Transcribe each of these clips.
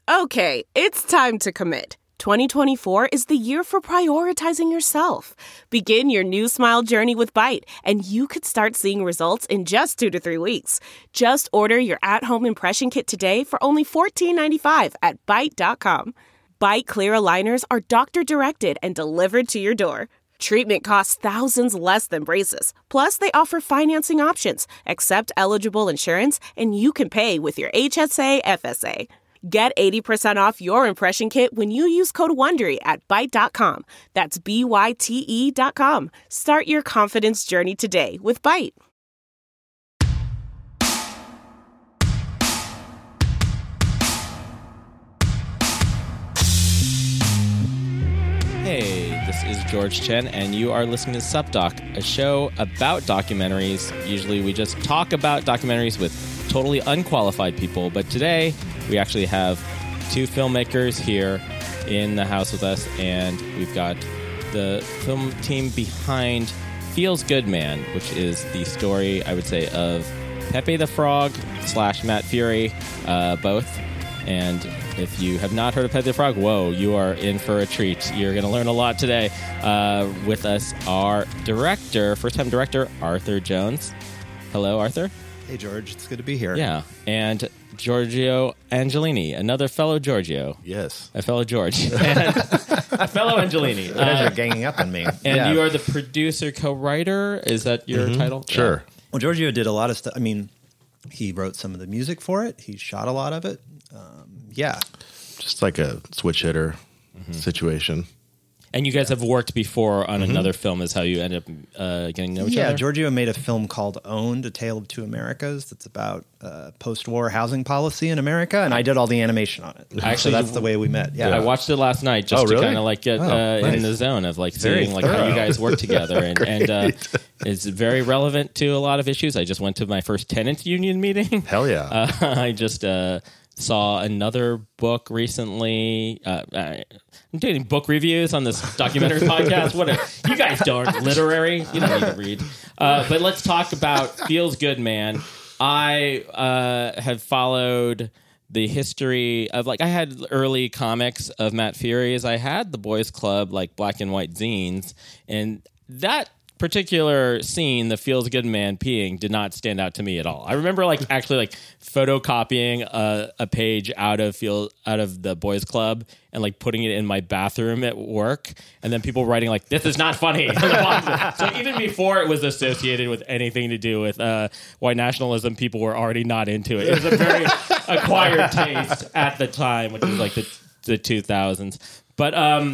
Okay, it's time to commit. 2024 is the year for prioritizing yourself. Begin your new smile journey with Byte, and you could start seeing results in just 2 to 3 weeks. Just order your at-home impression kit today for only $14.95 at Byte.com. Byte Clear aligners are doctor-directed and delivered to your door. Treatment costs thousands less than braces. Plus, they offer financing options, accept eligible insurance, and you can pay with your HSA FSA. Get 80% off your impression kit when you use code WONDERY at Byte.com. That's BYTE.com. Start your confidence journey today with Byte. Hey, this is George Chen, and you are listening to SupDoc, a show about documentaries. Usually we just talk about documentaries with totally unqualified people, but today we actually have two filmmakers here in the house with us, and we've got the film team behind Feels Good Man, which is the story, I would say, of Pepe the Frog / Matt Furie, both. And if you have not heard of Pepe the Frog, whoa, you are in for a treat. You're going to learn a lot today. With us, our director, first-time director, Arthur Jones. Hello, Arthur. Hey, George. It's good to be here. Yeah. And Giorgio Angelini, another fellow Giorgio. Yes. A fellow George. And a fellow Angelini. You guys are ganging up on me. And you are the producer, co-writer. Is that your title? Sure. Yeah. Well, Giorgio did a lot of stuff. I mean, he wrote some of the music for it. He shot a lot of it. Just like a switch hitter situation. And you guys have worked before on another film, is how you end up getting to know each other? Yeah, Giorgio made a film called Owned, A Tale of Two Americas that's about post-war housing policy in America, and I did all the animation on it. Actually, so that's the way we met. Yeah, I watched it last night just to kind of like get nice. in the zone of like seeing like how you guys work together, and it's very relevant to a lot of issues. I just went to my first tenants union meeting. Hell yeah. I just saw another book recently. I'm doing book reviews on this documentary podcast. You guys don't literary. You don't need to read. But let's talk about Feels Good Man. I have followed the history of, like, I had early comics of Matt Furie's. I had the Boys Club, like, black and white zines. And that particular scene, the Feels Good Man peeing, did not stand out to me at all. I remember actually photocopying a page out of the Boys Club and like putting it in my bathroom at work, and then people writing like, "This is not funny." So even before it was associated with anything to do with white nationalism, people were already not into it. It was a very acquired taste at the time, which was like the 2000s. But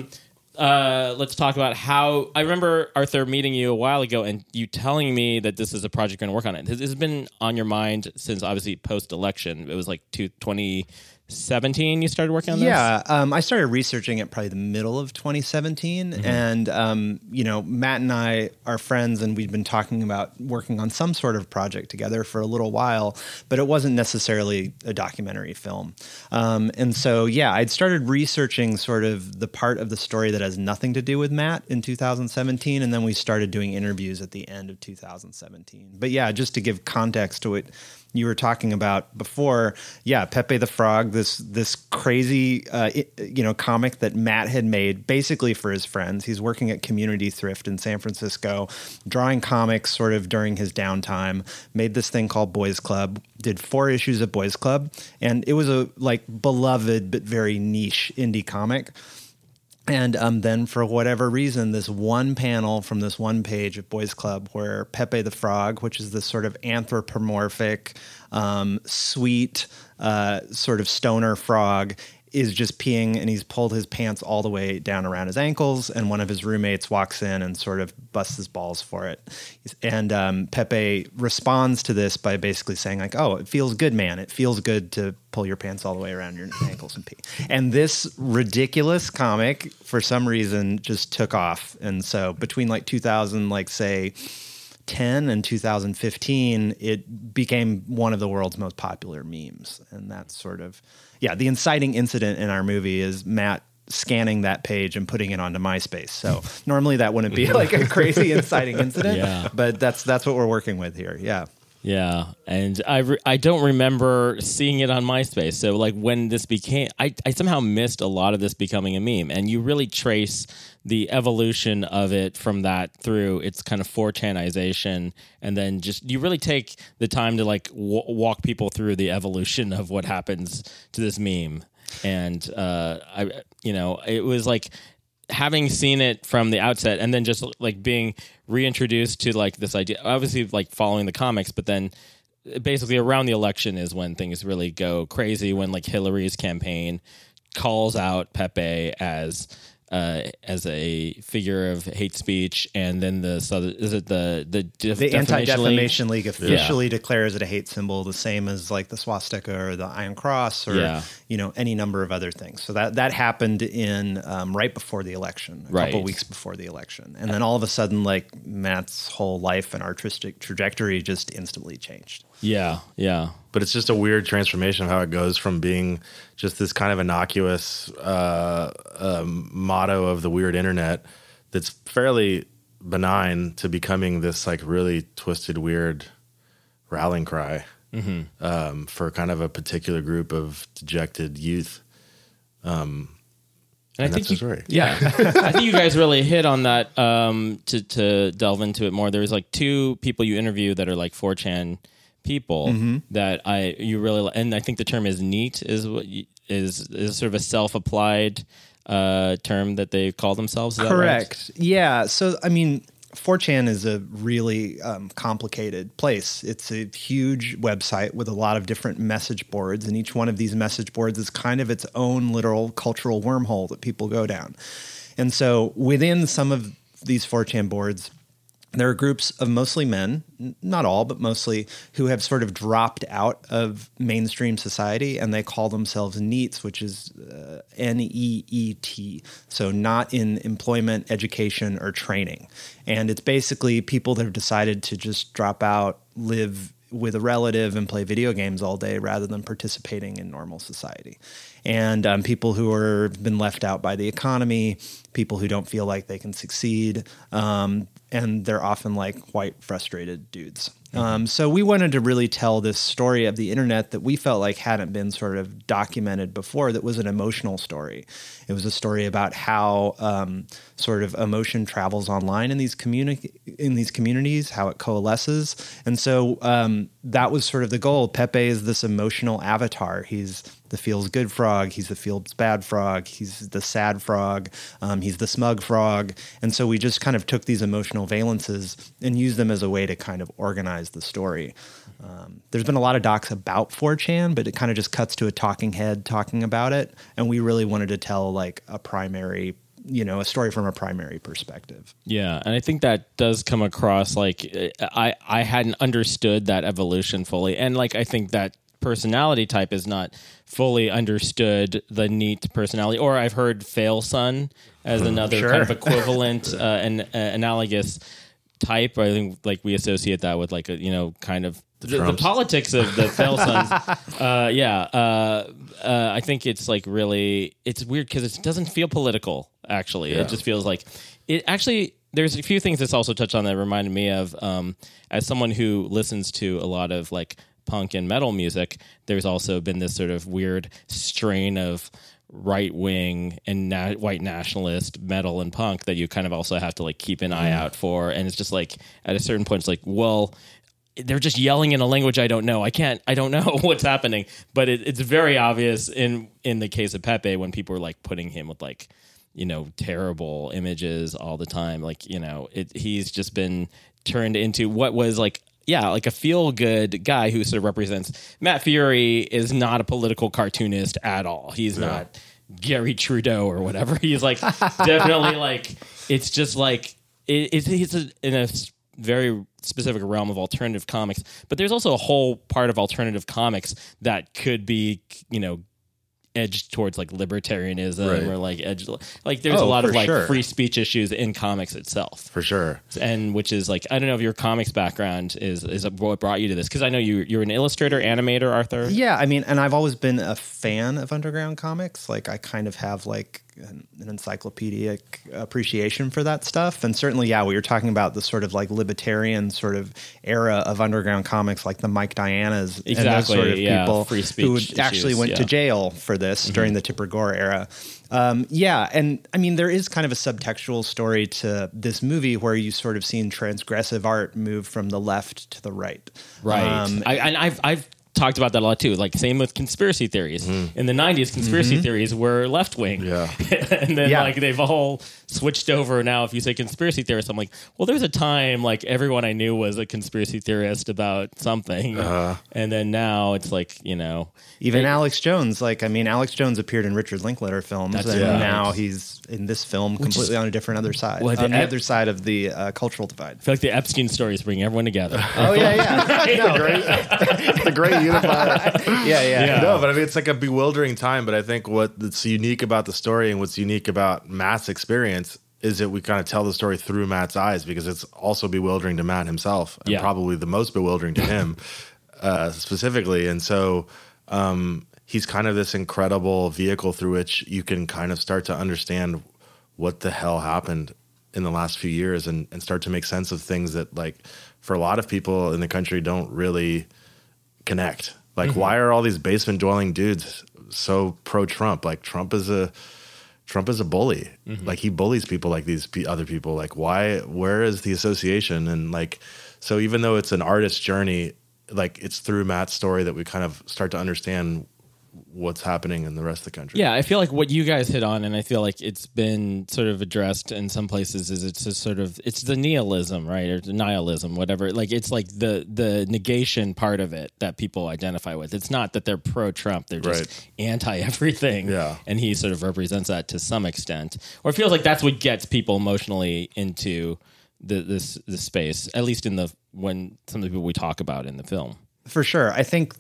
let's talk about how I remember, Arthur, meeting you a while ago and you telling me that this is a project you're going to work on. This has been on your mind since obviously post-election. It was like 2017 you started working on this? Yeah, I started researching it probably the middle of 2017, and Matt and I are friends, and we'd been talking about working on some sort of project together for a little while, but it wasn't necessarily a documentary film. And so, I'd started researching sort of the part of the story that has nothing to do with Matt in 2017, and then we started doing interviews at the end of 2017. But just to give context to it, you were talking about before, Pepe the Frog, this crazy, comic that Matt had made basically for his friends. He's working at Community Thrift in San Francisco, drawing comics sort of during his downtime, made this thing called Boys Club, did 4 issues of Boys Club, and it was a beloved but very niche indie comic. And then for whatever reason, this one panel from this one page of Boys Club where Pepe the Frog, which is this sort of anthropomorphic, sweet, sort of stoner frog, is just peeing, and he's pulled his pants all the way down around his ankles, and one of his roommates walks in and sort of busts his balls for it. And Pepe responds to this by basically saying like, "Oh, it feels good, man. It feels good to pull your pants all the way around your ankles and pee." And this ridiculous comic, for some reason, just took off. And so between 2010 and 2015, it became one of the world's most popular memes. And that's sort of, the inciting incident in our movie is Matt scanning that page and putting it onto MySpace. So normally that wouldn't be like a crazy inciting incident, but that's what we're working with here. Yeah. Yeah, and I don't remember seeing it on MySpace. So like when this became, I somehow missed a lot of this becoming a meme, and you really trace the evolution of it from that through its kind of 4chanization, and then just you really take the time to like walk people through the evolution of what happens to this meme, and it was like having seen it from the outset and then just like being reintroduced to like this idea, obviously like following the comics, but then basically around the election is when things really go crazy, when like Hillary's campaign calls out Pepe as a figure of hate speech, and then the Anti-Defamation League officially declares it a hate symbol, the same as like the swastika or the Iron Cross or any number of other things. So that happened in right before the election, a couple weeks before the election, and then all of a sudden, like Matt's whole life and artistic trajectory just instantly changed. Yeah. But it's just a weird transformation of how it goes from being just this kind of innocuous motto of the weird internet that's fairly benign to becoming this like really twisted, weird rallying cry for kind of a particular group of dejected youth. And I think that's right. Yeah, I think you guys really hit on that. To delve into it more, there's like two people you interview that are like 4chan people that you really, and I think the term is neat is what is sort of a self-applied term that they call themselves. Is Correct. That right? Yeah. So I mean, 4chan is a really complicated place. It's a huge website with a lot of different message boards, and each one of these message boards is kind of its own literal cultural wormhole that people go down. And so within some of these 4chan boards, there are groups of mostly men, not all, but mostly, who have sort of dropped out of mainstream society, and they call themselves NEETs, which is N-E-E-T, so not in employment, education, or training. And it's basically people that have decided to just drop out, live with a relative, and play video games all day rather than participating in normal society. And people who have been left out by the economy, people who don't feel like they can succeed, and they're often like white, frustrated dudes. So we wanted to really tell this story of the internet that we felt like hadn't been sort of documented before, that was an emotional story. It was a story about how sort of emotion travels online in these communities, how it coalesces. And so that was sort of the goal. Pepe is this emotional avatar. He's the feels good frog, he's the feels bad frog, he's the sad frog, he's the smug frog. And so we just kind of took these emotional valences and used them as a way to kind of organize the story. There's been a lot of docs about 4chan, but it kind of just cuts to a talking head talking about it. And we really wanted to tell like a story from a primary perspective. Yeah, and I think that does come across like I hadn't understood that evolution fully, and like I think that personality type is not fully understood, the NEET personality, or I've heard fail son as another kind of equivalent and analogous type. I think like we associate that with like kind of the politics of the fail sons. I think it's like really, it's weird because it doesn't feel political. Actually, it just feels like it actually. There's a few things that's also touched on that reminded me of as someone who listens to a lot of like punk and metal music. There's also been this sort of weird strain of right-wing and white nationalist metal and punk that you kind of also have to like keep an eye out for. And it's just like at a certain point, it's like, well, they're just yelling in a language I don't know. I don't know what's happening. But it's very obvious in the case of Pepe when people are like putting him with like, terrible images all the time. Like, he's just been turned into what was like a feel-good guy who sort of represents. Matt Fury is not a political cartoonist at all. He's not Gary Trudeau or whatever. He's like definitely like, it's just like, he's in a very specific realm of alternative comics. But there's also a whole part of alternative comics that could be, edged towards like libertarianism or like there's a lot of like free speech issues in comics itself, for sure. And which is like, I don't know if your comics background is what brought you to this, because I know you're an illustrator, animator, Arthur. Yeah, I mean, and I've always been a fan of underground comics. Like I kind of have like an encyclopedic appreciation for that stuff. And certainly, yeah, we were talking about the sort of like libertarian sort of era of underground comics, like the Mike Dianas and those sort of people free speech who issues, actually went to jail for this during the Tipper Gore era. And I mean, there is kind of a subtextual story to this movie where you sort of seen transgressive art move from the left to the right. Right. I've talked about that a lot too. Like same with conspiracy theories. In the 90s, conspiracy theories were left wing. Yeah. And then like they've all switched over now. If you say conspiracy theorist, I'm like, well, there's a time like everyone I knew was a conspiracy theorist about something. And then now it's like, Even Alex Jones, Alex Jones appeared in Richard Linklater films, and now he's in this film completely on a different other side, on the other side of the cultural divide. I feel like the Epstein stories bring everyone together. Oh yeah. It's a great unifier. Yeah. No, but I mean, it's like a bewildering time. But I think what's unique about the story and what's unique about Matt's experience is that we kind of tell the story through Matt's eyes, because it's also bewildering to Matt himself, and probably the most bewildering to him specifically. And so he's kind of this incredible vehicle through which you can kind of start to understand what the hell happened in the last few years and start to make sense of things that, like, for a lot of people in the country don't really connect. Like, why are all these basement dwelling dudes so pro-Trump? Like, Trump is a bully. Like, he bullies people like these other people. Like, where is the association? And like, so even though it's an artist's journey, like, it's through Matt's story that we kind of start to understand what's happening in the rest of the country. Yeah, I feel like what you guys hit on, and I feel like it's been sort of addressed in some places, is it's just sort of, it's the nihilism, right? Or the nihilism, whatever. Like, it's like the negation part of it that people identify with. It's not that they're pro-Trump, they're just anti-everything. Yeah. And he sort of represents that to some extent. Or it feels like that's what gets people emotionally into this space, at least when some of the people we talk about in the film. For sure. I think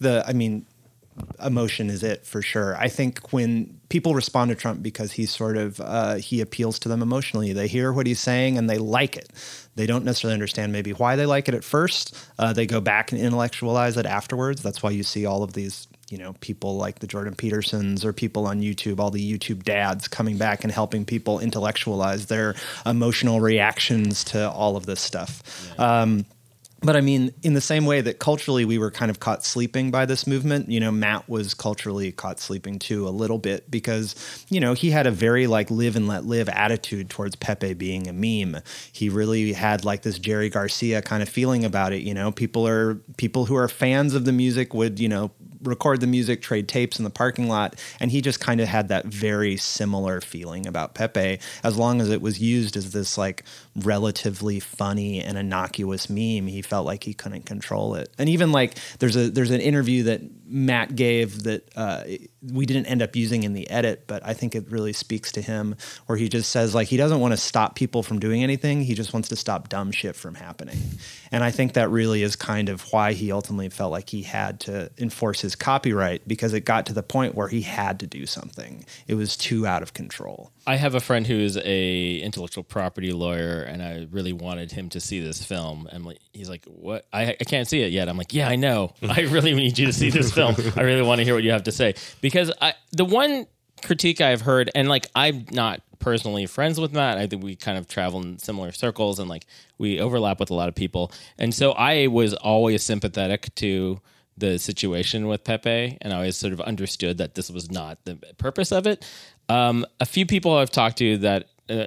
emotion is it, for sure. I think when people respond to Trump because he sort of he appeals to them emotionally, they hear what he's saying and they like it. They don't necessarily understand maybe why they like it at first. They go back and intellectualize it afterwards. That's why you see all of these, people like the Jordan Petersons or people on YouTube, all the YouTube dads coming back and helping people intellectualize their emotional reactions to all of this stuff. Yeah. But I mean, in the same way that culturally we were kind of caught sleeping by this movement, Matt was culturally caught sleeping too a little bit, because, he had a very like live and let live attitude towards Pepe being a meme. He really had like this Jerry Garcia kind of feeling about it. People who are fans of the music would, record the music, trade tapes in the parking lot. And he just kind of had that very similar feeling about Pepe, as long as it was used as this like relatively funny and innocuous meme. He felt like he couldn't control it. And even like there's an interview that Matt gave that we didn't end up using in the edit, but I think it really speaks to him, where he just says like he doesn't want to stop people from doing anything. He just wants to stop dumb shit from happening. And I think that really is kind of why he ultimately felt like he had to enforce his copyright, because it got to the point where he had to do something. It was too out of control. I have a friend who's a intellectual property lawyer, and I really wanted him to see this film. And he's like, "What? I can't see it yet." I'm like, "Yeah, I know. I really need you to see this film. I really want to hear what you have to say." Because the one critique I've heard, and like I'm not personally friends with Matt. I think we kind of travel in similar circles, and like we overlap with a lot of people. And so I was always sympathetic to the situation with Pepe, and I always sort of understood that this was not the purpose of it. A few people I've talked to that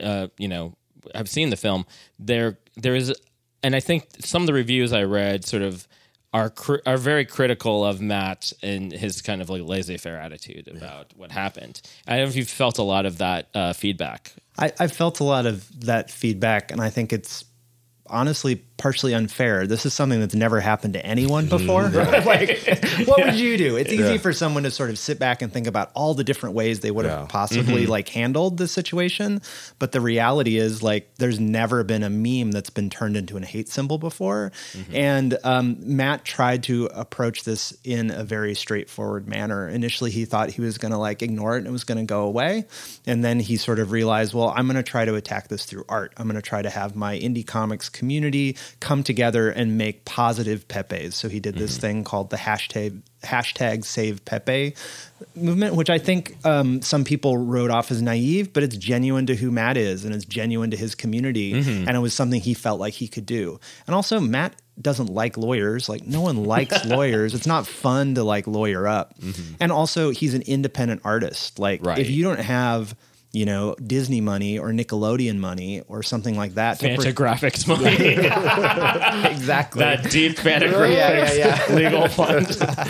have seen the film, there is, and I think some of the reviews I read sort of are very critical of Matt and his kind of like laissez-faire attitude about what happened. I don't know if you've felt a lot of that feedback. I felt a lot of that feedback, and I think it's honestly partially unfair. This is something that's never happened to anyone before. Like, what would you do? It's easy for someone to sort of sit back and think about all the different ways they would have possibly like handled the situation. But the reality is like there's never been a meme that's been turned into a hate symbol before. And Matt tried to approach this in a very straightforward manner. Initially, he thought he was going to like ignore it and it was going to go away. And then he sort of realized, well, I'm going to try to attack this through art. I'm going to try to have my indie comics community come together and make positive Pepes. So he did this thing called the hashtag Save Pepe movement, which I think some people wrote off as naive, but it's genuine to who Matt is, and it's genuine to his community. And it was something he felt like he could do. And also Matt doesn't like lawyers. Like, no one likes lawyers. It's not fun to like lawyer up. And also he's an independent artist. Like if you don't have, you know, Disney money or Nickelodeon money or something like that. Fantagraphics money. Exactly. That deep Fantagraphics legal fund.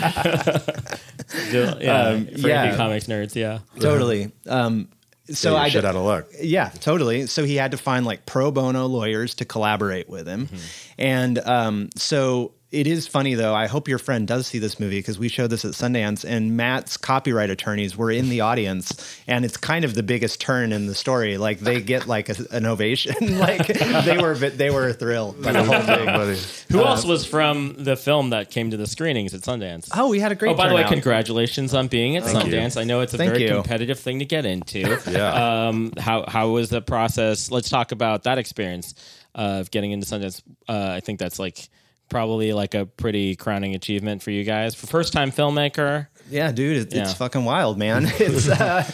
For comics nerds, Totally. So I shit out of luck. Yeah, totally. So he had to find like pro bono lawyers to collaborate with him. And so it is funny, though. I hope your friend does see this movie because we showed this at Sundance, and Matt's copyright attorneys were in the audience, and it's kind of the biggest turn in the story. Like they get like an ovation. Like they were thrilled by the whole thing. Who else was from the film that came to the screenings at Sundance? Oh, we had a great. Oh, by the way, turnout. Congratulations on being at Sundance. I know it's a very competitive thing to get into. How was the process? Let's talk about that experience of getting into Sundance. I think that's like probably like a pretty crowning achievement for you guys. For first-time filmmaker. Yeah, dude, it's fucking wild, man. It's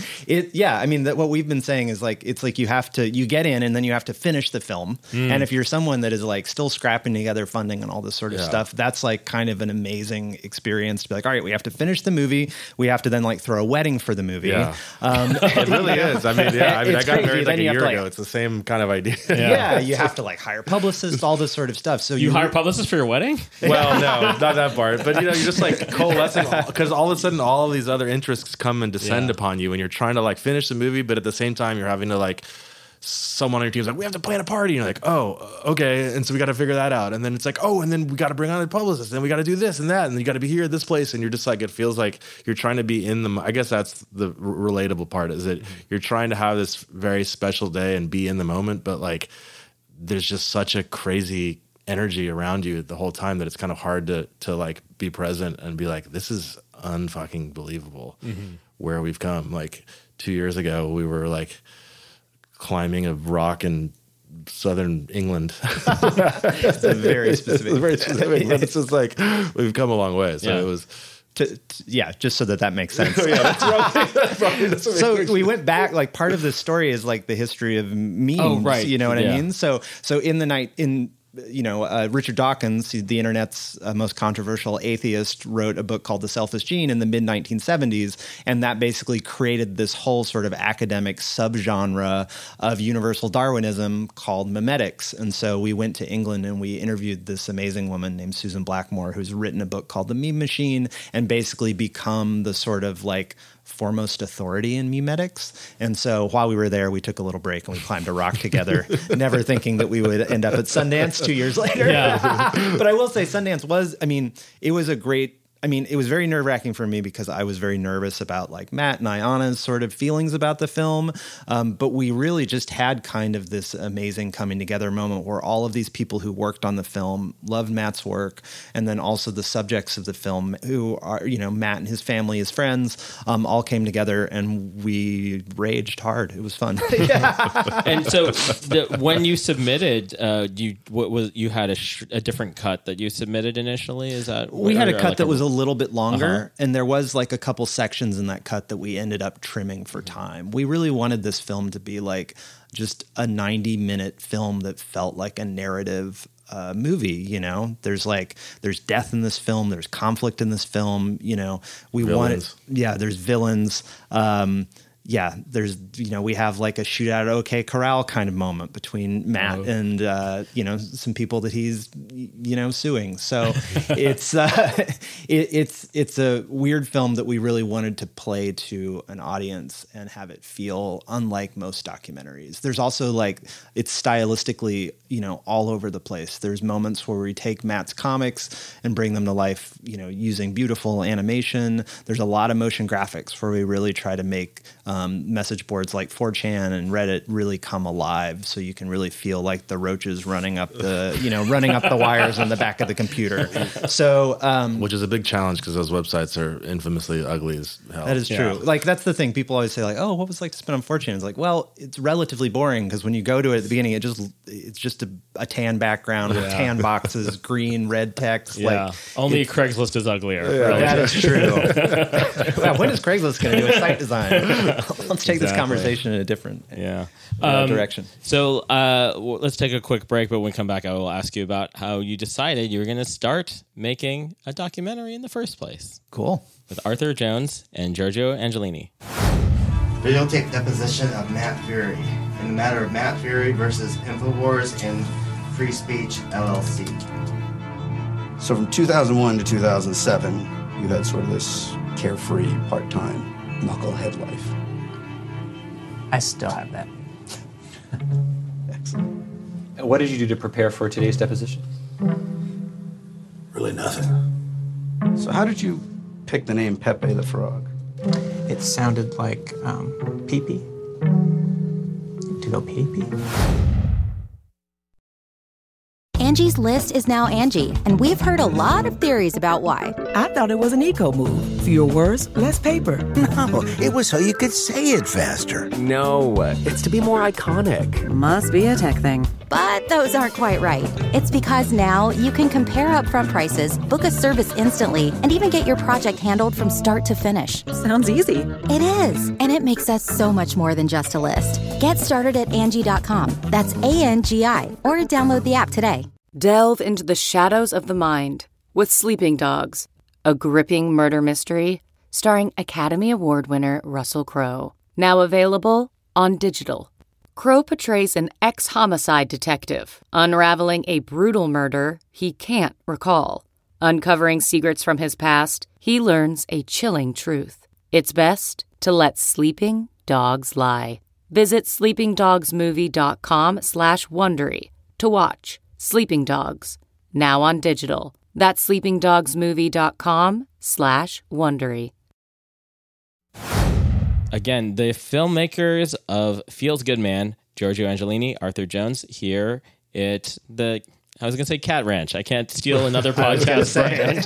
I mean, what we've been saying is like, it's like you get in and then you have to finish the film. And if you're someone that is like still scrapping together funding and all this sort of stuff, that's like kind of an amazing experience to be like, all right, we have to finish the movie. We have to then like throw a wedding for the movie. Yeah. It really is. I mean, I got crazy. married like a year like, ago. It's the same kind of idea. Yeah, you have to like hire publicists, all this sort of stuff. So you hire publicists for your wedding? Well, no, not that part. But, you know, you're just like coalescing because all of a sudden all of these other interests come and descend upon you and you're trying to like finish the movie, but at the same time you're having to like someone on your team's like, we have to plan a party. And you're like, oh, okay. And so we got to figure that out. And then it's like, oh, and then we got to bring on a publicist and we got to do this and that. And you got to be here at this place. And you're just like, it feels like you're trying to be in the, I guess that's the relatable part is that you're trying to have this very special day and be in the moment. But like, there's just such a crazy energy around you the whole time that it's kind of hard to like be present and be like, this is unfucking believable where we've come. Like 2 years ago, we were like climbing a rock in southern England. It's very specific. But it's just like we've come a long way. So it was. Just so that makes sense. Probably so we went back. Like part of the story is like the history of memes. Oh, right. You know what I mean? So in the night in. You know, Richard Dawkins, the internet's most controversial atheist, wrote a book called The Selfish Gene in the mid-1970s, and that basically created this whole sort of academic subgenre of universal Darwinism called memetics. And so we went to England and we interviewed this amazing woman named Susan Blackmore, who's written a book called The Meme Machine and basically become the sort of like foremost authority in memetics. And so while we were there, we took a little break and we climbed a rock together, never thinking that we would end up at Sundance 2 years later. But I will say Sundance was, I mean, it was it was very nerve-wracking for me because I was very nervous about like Matt and Ayana's sort of feelings about the film. But we really just had kind of this amazing coming together moment where all of these people who worked on the film loved Matt's work. And then also the subjects of the film who are, you know, Matt and his family, his friends, all came together and we raged hard. It was fun. And so when you submitted, you had a different cut that you submitted initially? Is that we had a cut that was a little bit longer, and there was like a couple sections in that cut that we ended up trimming for time. We really wanted this film to be like just a 90-minute film that felt like a narrative movie. You know, there's death in this film, there's conflict in this film. You know, there's villains. There's, you know, we have like a shootout at OK Corral kind of moment between Matt and, you know, some people that he's, you know, suing. So it's a weird film that we really wanted to play to an audience and have it feel unlike most documentaries. There's also like, it's stylistically, you know, all over the place. There's moments where we take Matt's comics and bring them to life, you know, using beautiful animation. There's a lot of motion graphics where we really try to make message boards like 4chan and Reddit really come alive. So you can really feel like the roaches running up the wires on the back of the computer. So, which is a big challenge because those websites are infamously ugly as hell. that is true. Like, that's the thing. People always say, like, oh, what was it like to spin on 4chan? It's like, well, it's relatively boring because when you go to it at the beginning, it's just a tan background with tan boxes, green, red text. Yeah. Like, Only Craigslist is uglier. that is true. Wow, when is Craigslist going to do a site design? Let's take this conversation in a different direction. So let's take a quick break, but when we come back, I will ask you about how you decided you were going to start making a documentary in the first place. Cool. With Arthur Jones and Giorgio Angelini. Videotape deposition of Matt Fury in the matter of Matt Fury versus InfoWars and Free Speech LLC. So from 2001 to 2007, you had sort of this carefree, part-time, knucklehead life. I still have that. Excellent. What did you do to prepare for today's deposition? Really nothing. So how did you pick the name Pepe the Frog? It sounded like pee-pee. To go pee-pee? Angie's List is now Angie, and we've heard a lot of theories about why. I thought it was an eco move. Fewer words, less paper. No, it was so you could say it faster. No, it's to be more iconic. Must be a tech thing. But those aren't quite right. It's because now you can compare upfront prices, book a service instantly, and even get your project handled from start to finish. Sounds easy. It is, and it makes us so much more than just a list. Get started at Angie.com. That's ANGI, or download the app today. Delve into the shadows of the mind with Sleeping Dogs, a gripping murder mystery starring Academy Award winner Russell Crowe. Now available on digital. Crowe portrays an ex-homicide detective unraveling a brutal murder he can't recall. Uncovering secrets from his past, he learns a chilling truth. It's best to let sleeping dogs lie. Visit sleepingdogsmovie.com/Wondery to watch Sleeping Dogs, now on digital. That's sleepingdogsmovie.com/Wondery. Again, the filmmakers of Feels Good Man, Giorgio Angelini, Arthur Jones, here at I was going to say Cat Ranch. I can't steal another podcast brand.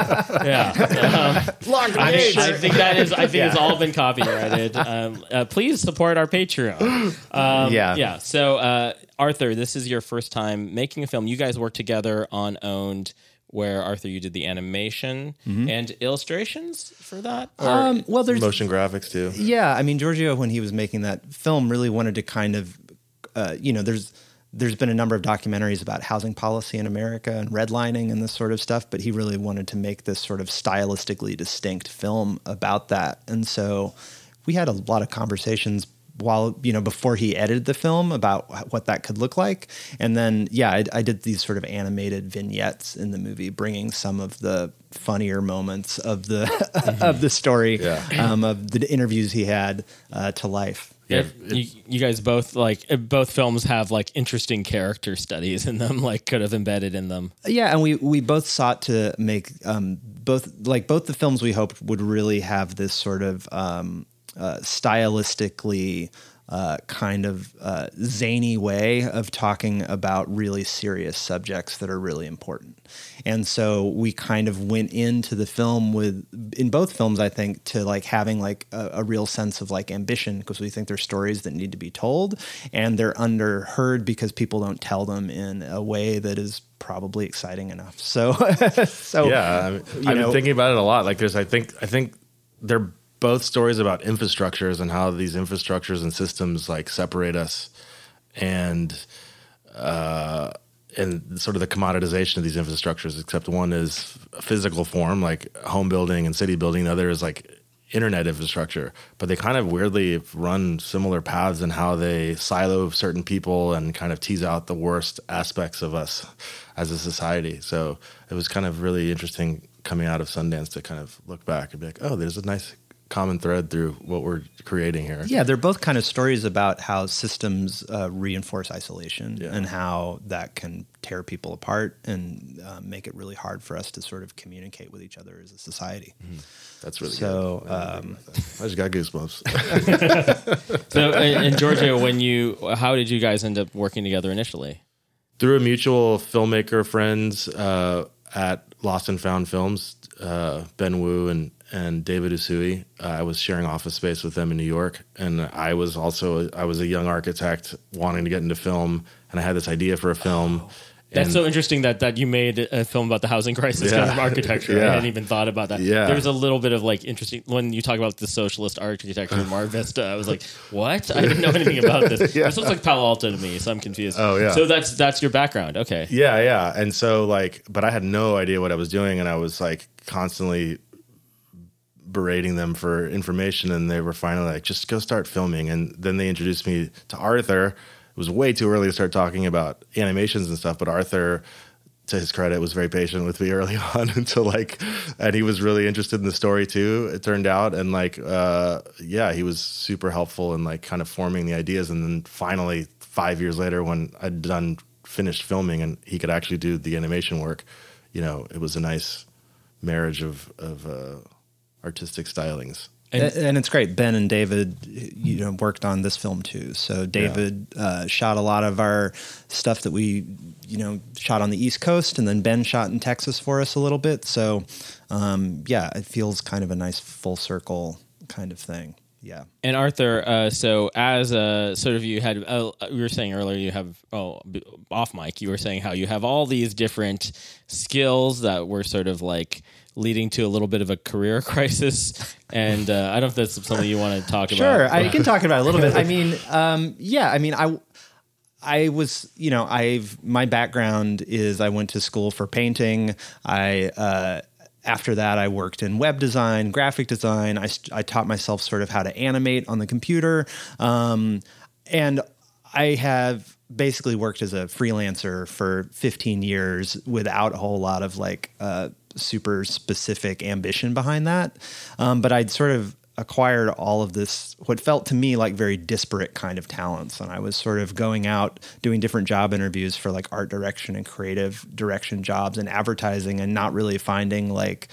I think it's all been copyrighted. Please support our Patreon. So, Arthur, this is your first time making a film. You guys worked together on Owned, where, Arthur, you did the animation and illustrations for that? Well, there's motion graphics too. Yeah, I mean, Giorgio, when he was making that film, really wanted to kind of, there's been a number of documentaries about housing policy in America and redlining and this sort of stuff, but he really wanted to make this sort of stylistically distinct film about that. And so we had a lot of conversations before he edited the film about what that could look like. And then, I did these sort of animated vignettes in the movie, bringing some of the funnier moments of the of the story, of the interviews he had to life. Yeah, you guys both films have interesting character studies in them, could have embedded in them. Yeah, and we both sought to make both the films we hoped would really have this sort of stylistically kind of zany way of talking about really serious subjects that are really important. And so we kind of went into the film in both films, I think, to having a real sense of ambition, because we think they're stories that need to be told, and they're underheard because people don't tell them in a way that is probably exciting enough. So yeah, I've been thinking about it a lot. I think they're both stories about infrastructures and how these infrastructures and systems separate us, and sort of the commoditization of these infrastructures, except one is a physical form like home building and city building. The other is internet infrastructure, but they kind of weirdly run similar paths in how they silo certain people and kind of tease out the worst aspects of us as a society. So it was kind of really interesting coming out of Sundance to kind of look back and be like, oh, there's a nice common thread through what we're creating here. Yeah, they're both kind of stories about how systems reinforce isolation and how that can tear people apart and make it really hard for us to sort of communicate with each other as a society. That's really so. Good. I just got goosebumps. So, in Georgia, how did you guys end up working together initially? Through a mutual filmmaker friends at Lost and Found Films, Ben Wu and David Usui. I was sharing office space with them in New York, and I was a young architect wanting to get into film, and I had this idea for a film. That's so interesting that you made a film about the housing crisis kind of architecture. I hadn't even thought about that. Yeah. There's a little bit of like interesting when you talk about the socialist architecture in Mar Vista. I was like, what? I didn't know anything about this. This looks like Palo Alto to me, so I'm confused. Oh yeah. So that's your background. Okay. Yeah. And so but I had no idea what I was doing, and I was like constantly berating them for information, and they were finally like, just go start filming. And then they introduced me to Arthur. It was way too early to start talking about animations and stuff, but Arthur, to his credit, was very patient with me early on and he was really interested in the story too, it turned out. And he was super helpful in like kind of forming the ideas. And then finally 5 years later, when I'd finished filming and he could actually do the animation work, it was a nice marriage of artistic stylings. And it's great. Ben and David, worked on this film too. So David shot a lot of our stuff that we, shot on the East Coast, and then Ben shot in Texas for us a little bit. So, it feels kind of a nice full circle kind of thing. Yeah. And Arthur, so as a sort of you were saying earlier, you have, off mic, you were saying how you have all these different skills that were sort of like leading to a little bit of a career crisis. And I don't know if that's something you want to talk about. Sure, I can talk about it a little bit. I mean, I was, my background is I went to school for painting. After that, I worked in web design, graphic design. I taught myself sort of how to animate on the computer. And I have basically worked as a freelancer for 15 years without a whole lot of super specific ambition behind that. But I'd sort of acquired all of this, what felt to me like very disparate kind of talents. And I was sort of going out doing different job interviews for like art direction and creative direction jobs and advertising, and not really feeling like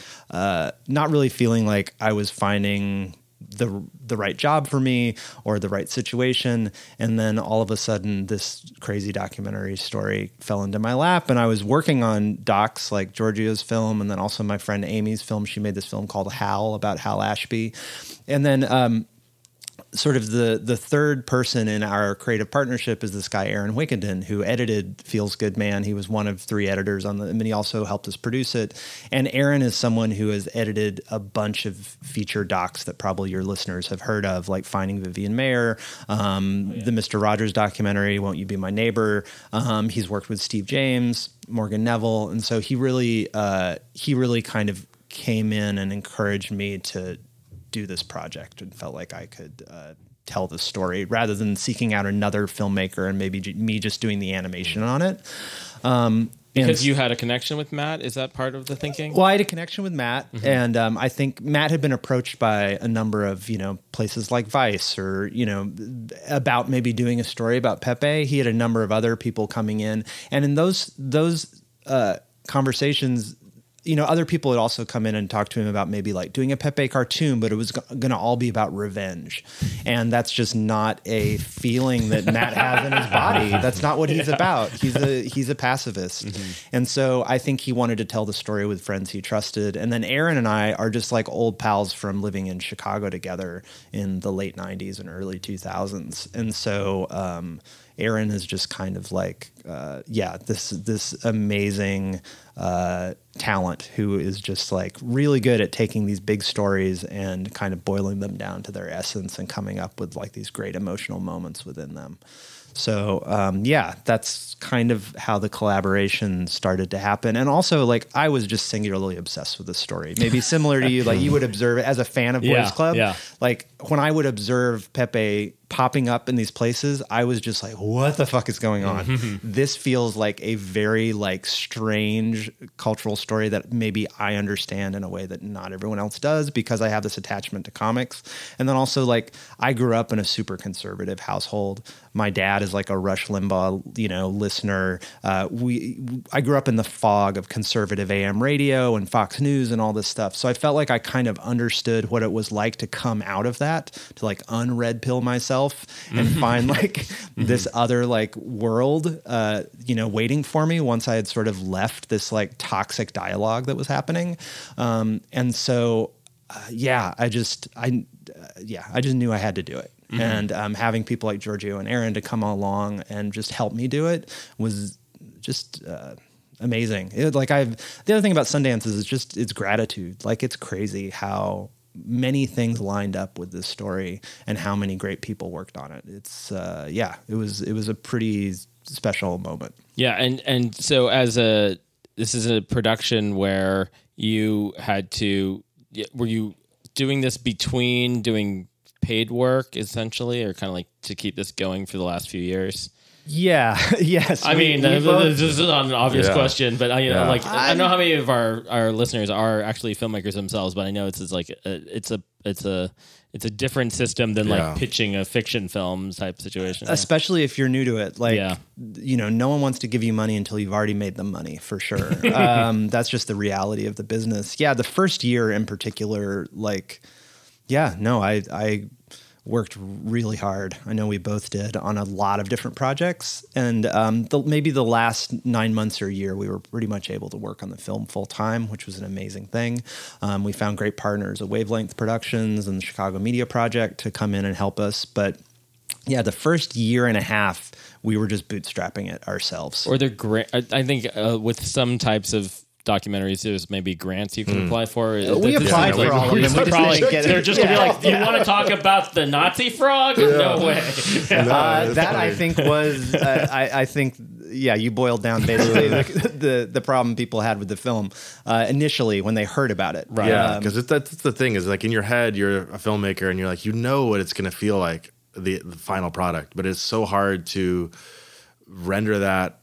I was finding the right job for me or the right situation. And then all of a sudden this crazy documentary story fell into my lap, and I was working on docs like Giorgio's film, and then also my friend Amy's film. She made this film called Hal, about Hal Ashby. And then sort of the third person in our creative partnership is this guy, Aaron Wickenden, who edited Feels Good Man. He was one of 3 editors on and he also helped us produce it. And Aaron is someone who has edited a bunch of feature docs that probably your listeners have heard of, like Finding Vivian Mayer, the Mr. Rogers documentary, Won't You Be My Neighbor? He's worked with Steve James, Morgan Neville. And so he really kind of came in and encouraged me to do this project, and felt like I could tell the story rather than seeking out another filmmaker and maybe me just doing the animation on it. Because you had a connection with Matt? Is that part of the thinking? Well, I had a connection with Matt, and I think Matt had been approached by a number of, places like Vice or, about maybe doing a story about Pepe. He had a number of other people coming in, and in those conversations, other people had also come in and talked to him about maybe like doing a Pepe cartoon, but it was going to all be about revenge. And that's just not a feeling that Matt has in his body. That's not what he's about. He's a pacifist. And so I think he wanted to tell the story with friends he trusted. And then Aaron and I are just like old pals from living in Chicago together in the late 90s and early 2000s. And so, Aaron is just kind of like, this amazing talent who is just like really good at taking these big stories and kind of boiling them down to their essence and coming up with like these great emotional moments within them. So yeah, that's kind of how the collaboration started to happen. And also, like, I was just singularly obsessed with the story. Maybe similar to you, like you would observe it as a fan of Boys Club. Yeah. Like when I would observe Pepe popping up in these places, I was just like, what the fuck is going on? This feels like a very like strange cultural story that maybe I understand in a way that not everyone else does because I have this attachment to comics. And then also, like, I grew up in a super conservative household. My dad is like a Rush Limbaugh, listener. I grew up in the fog of conservative AM radio and Fox News and all this stuff. So I felt like I kind of understood what it was like to come out of that, to like unred pill myself and find like this other like world, waiting for me once I had sort of left this like toxic dialogue that was happening. And so, I just knew I had to do it. And having people like Giorgio and Aaron to come along and just help me do it was just amazing. The other thing about Sundance is it's gratitude. Like, it's crazy how many things lined up with this story and how many great people worked on it. It was a pretty special moment. Yeah, and so this is a production where you had to, were you doing this between doing paid work essentially, or kind of like to keep this going for the last few years? Yeah. Yes. I mean, this is not an obvious question, but I don't know how many of our listeners are actually filmmakers themselves, but I know it's like it's a different system than like pitching a fiction film type situation. Especially if you're new to it. Like, no one wants to give you money until you've already made them money, for sure. That's just the reality of the business. Yeah. The first year in particular, I worked really hard. I know we both did, on a lot of different projects. And maybe the last 9 months or a year, we were pretty much able to work on the film full time, which was an amazing thing. We found great partners at Wavelength Productions and the Chicago Media Project to come in and help us. But yeah, the first year and a half, we were just bootstrapping it ourselves. Or I think with some types of documentaries, there's maybe grants you can apply for. We applied for all of them. They're just going to be like, do you want to talk about the Nazi frog? No way. I think was, I think, you boiled down basically the problem people had with the film initially when they heard about it. Right. Yeah, because that's the thing is, like, in your head, you're a filmmaker and you're like, what it's going to feel like, the final product, but it's so hard to render that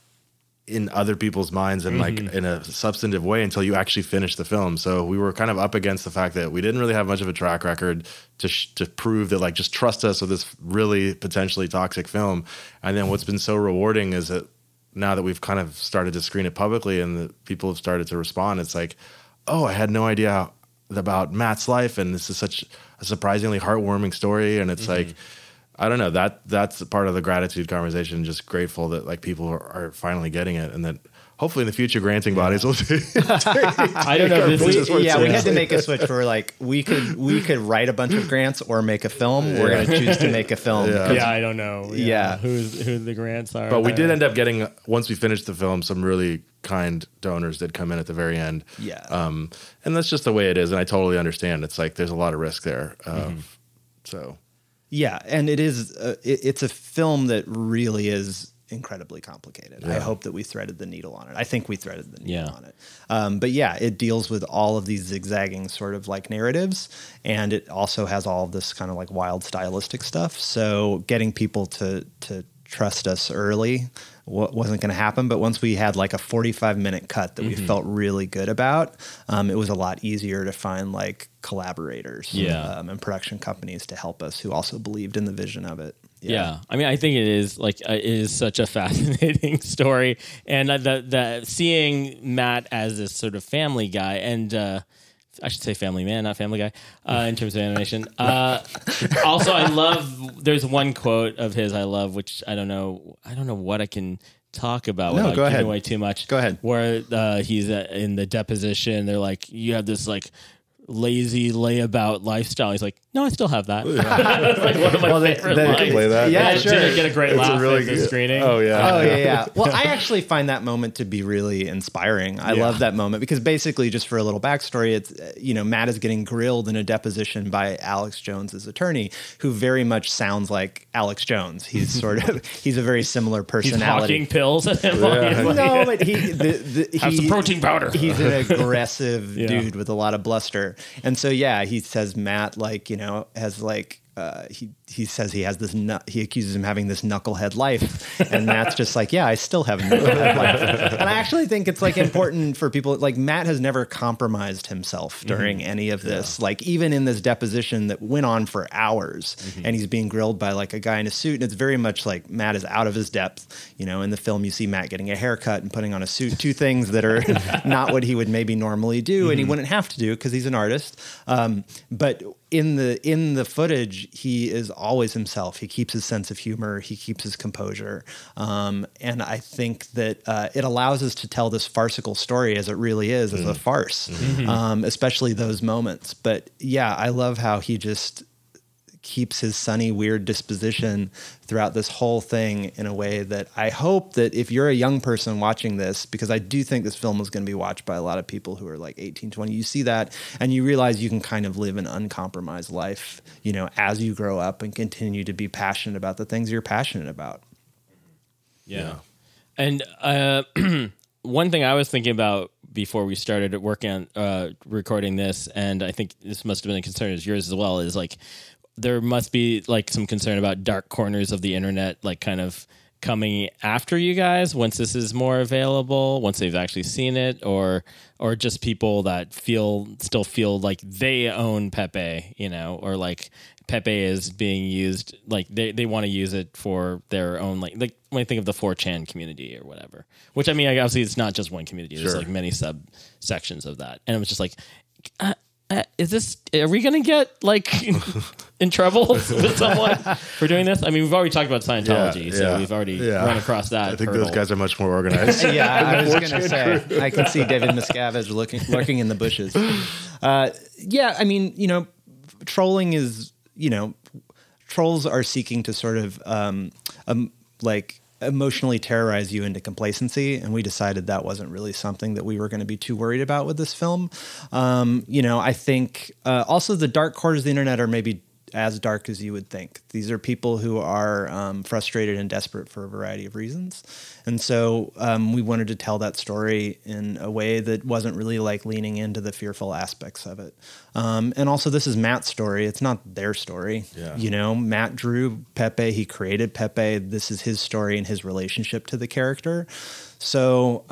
in other people's minds and like in a substantive way until you actually finish the film. So we were kind of up against the fact that we didn't really have much of a track record to prove that, like, just trust us with this really potentially toxic film. And then what's been so rewarding is that now that we've kind of started to screen it publicly and the people have started to respond, it's like, oh, I had no idea about Matt's life, and this is such a surprisingly heartwarming story. And it's like, I don't know, that's part of the gratitude conversation. Just grateful that like people are finally getting it, and that hopefully in the future granting bodies will take I don't know. We had to make a switch where like we could write a bunch of grants or make a film. We're going to choose to make a film. Yeah, I don't know. Who the grants are. But we did end up getting, once we finished the film, some really kind donors that come in at the very end. Yeah. And that's just the way it is, and I totally understand. It's like there's a lot of risk there. So. Yeah, and it is. It's a film that really is incredibly complicated. Yeah. I hope that we threaded the needle on it. I think we threaded the needle on it. But yeah, it deals with all of these zigzagging sort of like narratives, and it also has all of this kind of like wild stylistic stuff. So getting people to trust us early wasn't going to happen. But once we had like a 45-minute cut that we felt really good about, it was a lot easier to find like collaborators and production companies to help us who also believed in the vision of it. Yeah. I mean, I think it is such a fascinating story, and the seeing Matt as this sort of family guy, and I should say family man, not family guy, in terms of animation. Also, I love, there's one quote of his I love, which I don't know what I can talk about without giving away too much. Go ahead. Where he's in the deposition, they're like, you have this like lazy layabout lifestyle. He's like, no, I still have that. That's like one of my favorite lines. Play that. Yeah, sure. Didn't get a great laugh really at the screening. Oh yeah. Well, I actually find that moment to be really inspiring. I love that moment because basically, just for a little backstory, it's Matt is getting grilled in a deposition by Alex Jones's attorney, who very much sounds like Alex Jones. He's he's a very similar personality. He's hawking pills at him. No, but have some protein powder. He's an aggressive dude with a lot of bluster, and so he says Matt has he says he has this he accuses him having this knucklehead life, and Matt's just like, I still have a knucklehead life. And I actually think it's like important for people, like Matt has never compromised himself during any of this, like even in this deposition that went on for hours, and he's being grilled by like a guy in a suit, and it's very much like Matt is out of his depth. In the film you see Matt getting a haircut and putting on a suit, two things that are not what he would maybe normally do, and he wouldn't have to do because he's an artist. But in the footage, he is always himself. He keeps his sense of humor. He keeps his composure. And I think that it allows us to tell this farcical story as it really is, as a farce, especially those moments. But I love how he just keeps his sunny, weird disposition throughout this whole thing in a way that I hope that if you're a young person watching this, because I do think this film is going to be watched by a lot of people who are like 18, 20, you see that and you realize you can kind of live an uncompromised life, as you grow up and continue to be passionate about the things you're passionate about. Yeah. And one thing I was thinking about before we started working on recording this, and I think this must have been a concern as yours as well, is like, there must be like some concern about dark corners of the internet, like kind of coming after you guys once this is more available, once they've actually seen it, or just people that still feel like they own Pepe, or like Pepe is being used, like they want to use it for their own, like when I think of the 4chan community or whatever, which I mean, obviously it's not just one community. There's like many subsections of that. And it was just like, are we going to get like in trouble with someone for doing this? I mean, we've already talked about Scientology, so we've already run across that. I think those guys are much more organized. I was going to say, I can see David Miscavige lurking in the bushes. I mean, trolling is, trolls are seeking to sort of emotionally terrorize you into complacency, and we decided that wasn't really something that we were going to be too worried about with this film. I think also the dark corners of the internet are maybe as dark as you would think. These are people who are frustrated and desperate for a variety of reasons. And so we wanted to tell that story in a way that wasn't really like leaning into the fearful aspects of it. And also this is Matt's story. It's not their story. Yeah. Matt drew Pepe. He created Pepe. This is his story and his relationship to the character. So,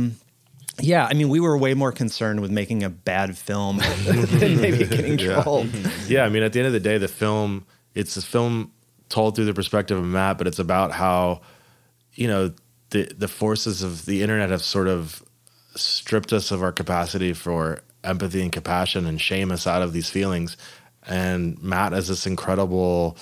I mean, we were way more concerned with making a bad film than maybe getting trolled. Yeah, I mean, at the end of the day, it's a film told through the perspective of Matt, but it's about how, the forces of the internet have sort of stripped us of our capacity for empathy and compassion and shame us out of these feelings. And Matt is this incredible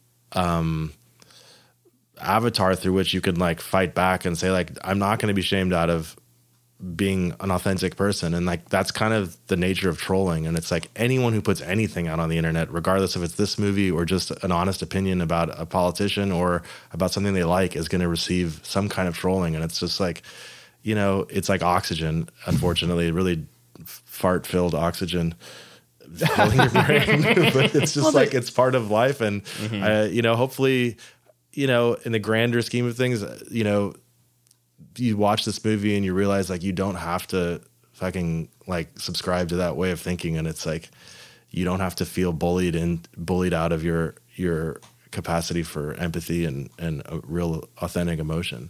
avatar through which you can like fight back and say like, I'm not going to be shamed out of being an authentic person. And like, that's kind of the nature of trolling. And it's like anyone who puts anything out on the internet, regardless if it's this movie or just an honest opinion about a politician or about something they like, is going to receive some kind of trolling. And it's just like, it's like oxygen, unfortunately, really fart-filled oxygen filling your brain. But it's just it's part of life. And, hopefully, in the grander scheme of things, you watch this movie and you realize like you don't have to fucking like subscribe to that way of thinking, and it's like you don't have to feel bullied out of your capacity for empathy and a real authentic emotion.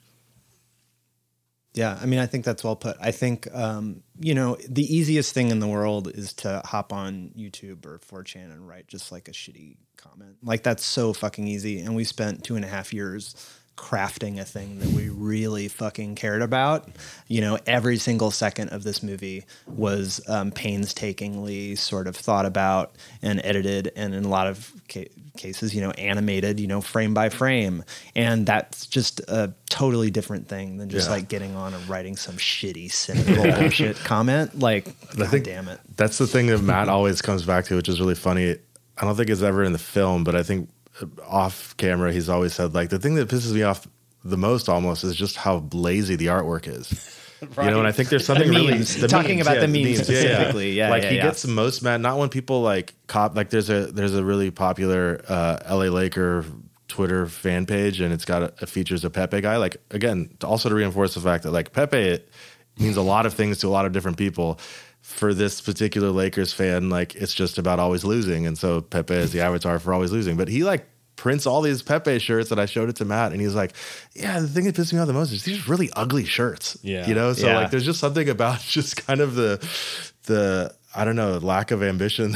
Yeah, I mean, I think that's well put. I think the easiest thing in the world is to hop on YouTube or 4chan and write just like a shitty comment. Like that's so fucking easy, and we spent 2.5 years crafting a thing that we really fucking cared about. You know, every single second of this movie was painstakingly sort of thought about and edited, and in a lot of cases, you know, animated, you know, frame by frame. And that's just a totally different thing than just like getting on and writing some shitty cynical bullshit comment. Like, damn it. That's the thing that Matt always comes back to, which is really funny. I don't think it's ever in the film, but I think off camera, he's always said, like, the thing that pisses me off the most almost is just how lazy the artwork is. Right. You know, and I think there's something talking about the memes specifically. Yeah. Like he gets the most mad, not when people like like there's a really popular LA Laker Twitter fan page, and it's got it features a Pepe guy. Like, again, also to reinforce the fact that like Pepe means a lot of things to a lot of different people. For this particular Lakers fan, like, it's just about always losing. And so Pepe is the avatar for always losing. But he like prints all these Pepe shirts, that I showed it to Matt, and he's like, yeah, the thing that pisses me off the most is these really ugly shirts. Yeah. You know? So like there's just something about just kind of the I don't know, lack of ambition.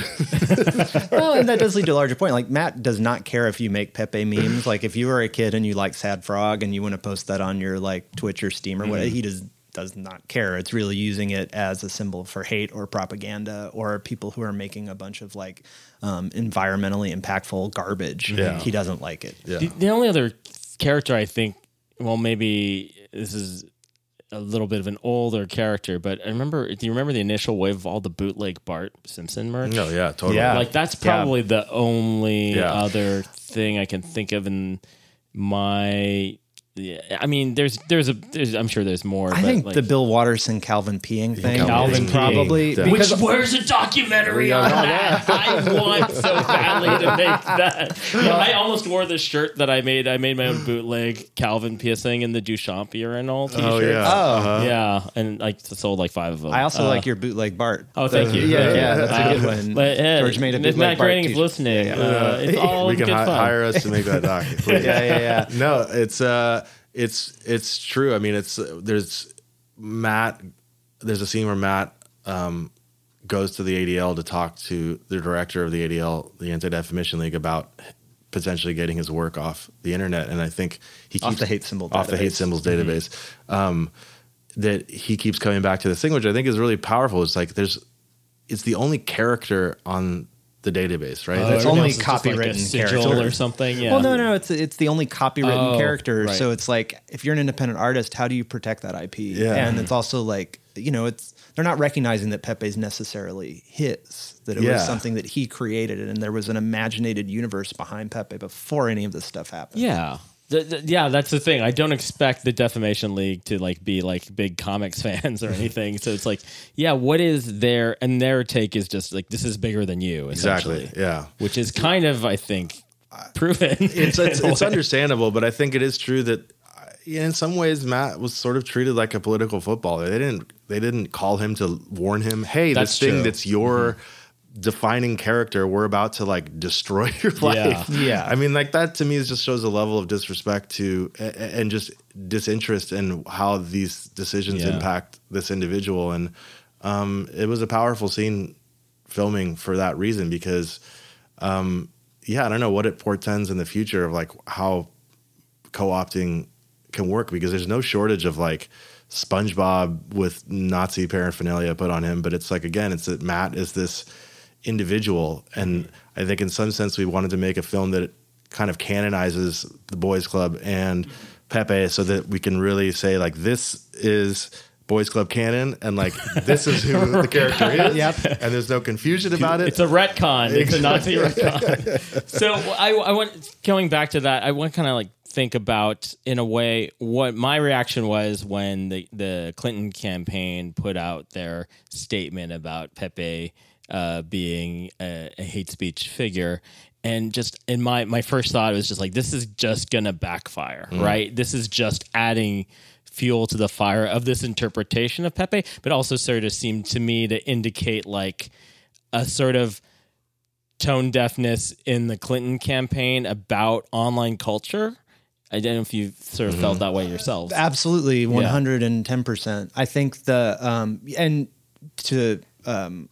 Well, and that does lead to a larger point. Like, Matt does not care if you make Pepe memes. Like, if you were a kid and you like Sad Frog and you want to post that on your like Twitch or Steam or whatever, he does not care. It's really using it as a symbol for hate or propaganda or people who are making a bunch of like environmentally impactful garbage. Yeah. He doesn't like it. Yeah. The only other character I think, well, maybe this is a little bit of an older character, but do you remember the initial wave of all the bootleg Bart Simpson merch? No, yeah, totally. Yeah. Like, that's probably the only other thing I can think of in my... Yeah, I mean, there's I'm sure there's more. I think like, the Bill Watterson Calvin peeing thing. Calvin probably. Which where's a documentary on that? I want so badly to make that. Yeah, I almost wore this shirt that I made. I made my own bootleg Calvin piercing in the Duchamp urinal t-shirt. Oh yeah, yeah, and I sold like 5 of them. I also like your bootleg Bart. Oh, thank you. Yeah, that's a good one. But George made a bootleg Matt Bart t-shirt. Listening. It's all we can good fun. Hire us to make that doc. Yeah. No, it's true. I mean, there's a scene where Matt goes to the ADL to talk to the director of the ADL, the Anti-Defamation League, about potentially getting his work off the internet. And I think he keeps off the hate symbols database. That he keeps coming back to this thing, which I think is really powerful. It's like it's the only character on the database, right? It's only copywritten like character or something. Yeah. Well, no, it's the only copywritten character. Right. So it's like, if you're an independent artist, how do you protect that IP? Yeah. And it's also like, you know, they're not recognizing that Pepe's necessarily his, that it was something that he created, and there was an imaginated universe behind Pepe before any of this stuff happened. Yeah. Yeah, that's the thing. I don't expect the Defamation League to like be like big comics fans or anything. So it's like, yeah, what is their, and their take is just like, this is bigger than you, essentially. Exactly. Yeah. Which is kind of, I think, proven. It's understandable, but I think it is true that in some ways Matt was sort of treated like a political footballer. They didn't call him to warn him, hey, this thing that's your defining character, we're about to like destroy your life. Yeah. I mean, like, that to me just shows a level of disrespect to and just disinterest in how these decisions impact this individual. And it was a powerful scene filming for that reason, because I don't know what it portends in the future of like how co-opting can work, because there's no shortage of like SpongeBob with Nazi paraphernalia put on him. But it's like, again, it's that Matt is this individual, and I think in some sense we wanted to make a film that kind of canonizes the Boys Club and Pepe, so that we can really say like, this is Boys Club canon, and like, this is who the character is. And there's no confusion about it. It's a retcon. It's a Nazi retcon. So I want, going back to that, I want to kind of like think about, in a way, what my reaction was when the Clinton campaign put out their statement about Pepe being a hate speech figure. And just in my first thought, it was just like, this is just going to backfire, right? This is just adding fuel to the fire of this interpretation of Pepe, but also sort of seemed to me to indicate like a sort of tone deafness in the Clinton campaign about online culture. I don't know if you sort of felt that way yourselves. Absolutely, 110%. I think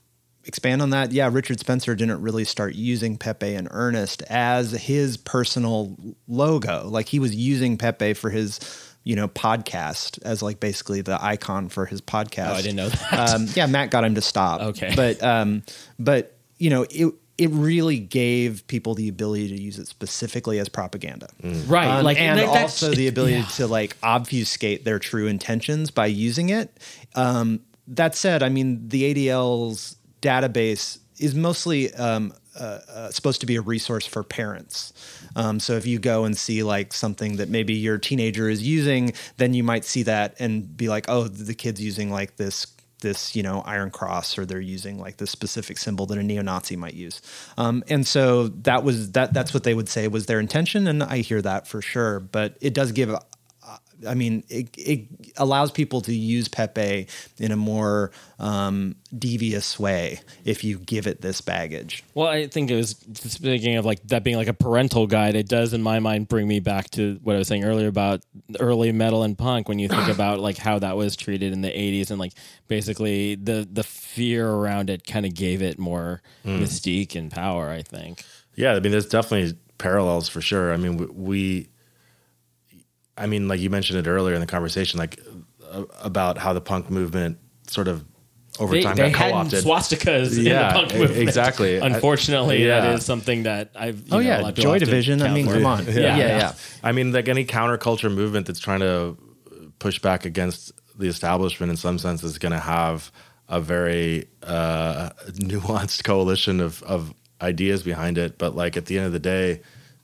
expand on that, yeah, Richard Spencer didn't really start using Pepe in earnest as his personal logo. Like he was using Pepe for his, podcast as like basically the icon for his podcast. Oh, I didn't know that. Yeah, Matt got him to stop. Okay. But it really gave people the ability to use it specifically as propaganda. Right. And also the ability to like obfuscate their true intentions by using it. That said, I mean, the ADL's database is mostly supposed to be a resource for parents. So if you go and see like something that maybe your teenager is using, then you might see that and be like, oh, the kid's using like this Iron Cross, or they're using like this specific symbol that a neo-Nazi might use. And so that's what they would say was their intention. And I hear that for sure, but it does give, it allows people to use Pepe in a more devious way if you give it this baggage. Well, I think it was, speaking of like that being like a parental guide, it does in my mind bring me back to what I was saying earlier about early metal and punk, when you think about like how that was treated in the 80s, and like basically the fear around it kind of gave it more mystique and power, I think. Yeah, I mean, there's definitely parallels for sure. I mean, like you mentioned it earlier in the conversation, like about how the punk movement sort of over time got co-opted. Swastikas in the punk movement. Exactly. Unfortunately, that is something that I've. Joy Division. I mean, come on. Yeah. I mean, like any counterculture movement that's trying to push back against the establishment in some sense is going to have a very nuanced coalition of ideas behind it. But like at the end of the day,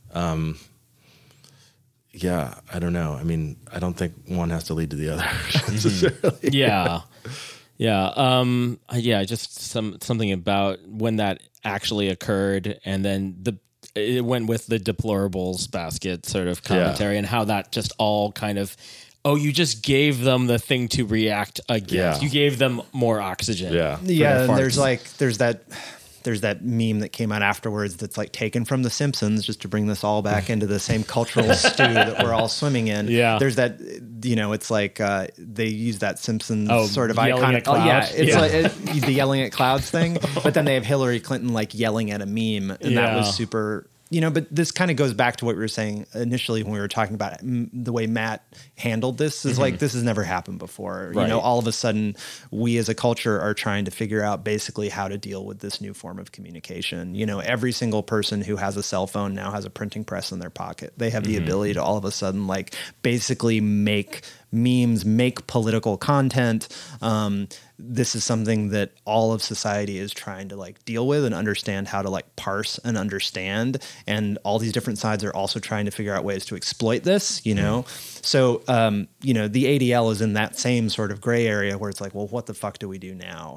yeah, I don't know. I mean, I don't think one has to lead to the other necessarily. Yeah. Just something about when that actually occurred, and then it went with the deplorables basket sort of commentary, and how that just all kind of, you just gave them the thing to react against. You gave them more oxygen. Yeah. And there's that meme that came out afterwards that's like taken from The Simpsons, just to bring this all back into the same cultural stew that we're all swimming in. Yeah. There's that, it's like they use that Simpsons sort of iconic. Like the yelling at clouds thing. But then they have Hillary Clinton like yelling at a meme, and that was super. But this kind of goes back to what we were saying initially when we were talking about the way Matt handled this. Is like, this has never happened before. Right. All of a sudden, we as a culture are trying to figure out basically how to deal with this new form of communication. Every single person who has a cell phone now has a printing press in their pocket. They have the ability to all of a sudden like basically make memes, make political content. This is something that all of society is trying to like deal with and understand how to like parse and understand. And all these different sides are also trying to figure out ways to exploit this, So, the ADL is in that same sort of gray area where it's like, well, what the fuck do we do now?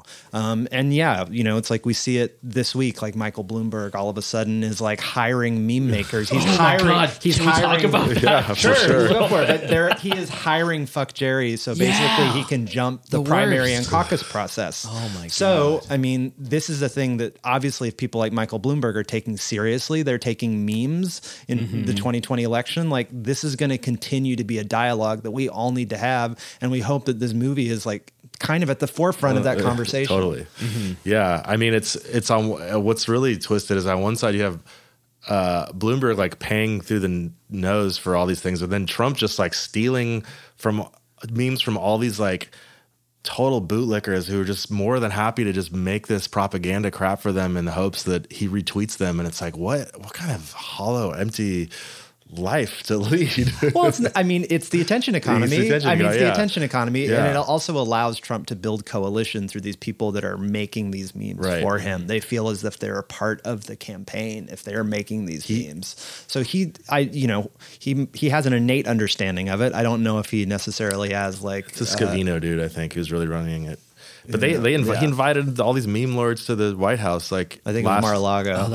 It's like we see it this week, like Michael Bloomberg all of a sudden is like hiring meme makers. He's hiring. Can we talk about that? Yeah, sure. Go for it. He is hiring Fuck Jerry, so basically he can jump the primary and caucus process. Oh my god! So I mean, this is a thing that obviously, if people like Michael Bloomberg are taking seriously, they're taking memes in the 2020 election. Like, this is going to continue to be a dialogue that we all need to have, and we hope that this movie is like kind of at the forefront of that conversation. Totally. Yeah, I mean, it's on. What's really twisted is on one side you have Bloomberg like paying through the nose for all these things, but then Trump just like stealing from memes from all these like total bootlickers who are just more than happy to just make this propaganda crap for them in the hopes that he retweets them. And it's like, what kind of hollow, empty life to lead? Well, it's the attention economy. It's the attention economy. And it also allows Trump to build coalition through these people that are making these memes for him. They feel as if they're a part of the campaign if they're making these memes. So he has an innate understanding of it. I don't know if he necessarily has like it's a Scavino dude, I think, who's really running it. But he invited all these meme lords to the White House. Like, I think it was Mar-a-Lago.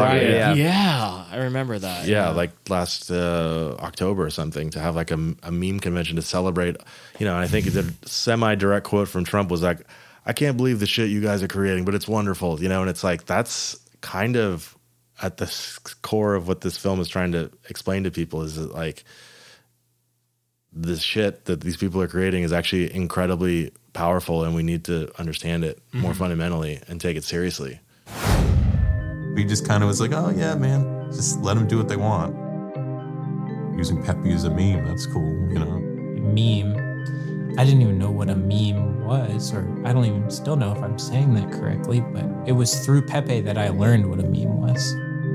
Yeah, I remember that. Yeah, like last October or something, to have like a meme convention to celebrate. And I think the semi-direct quote from Trump was like, "I can't believe the shit you guys are creating, but it's wonderful." And it's like, that's kind of at the core of what this film is trying to explain to people, is that like this shit that these people are creating is actually incredibly powerful, and we need to understand it more fundamentally and take it seriously. We just kind of was like, oh yeah, man, just let them do what they want. Using Pepe as a meme, that's cool, you know. Meme. I didn't even know what a meme was, or I don't even still know if I'm saying that correctly, but it was through Pepe that I learned what a meme was.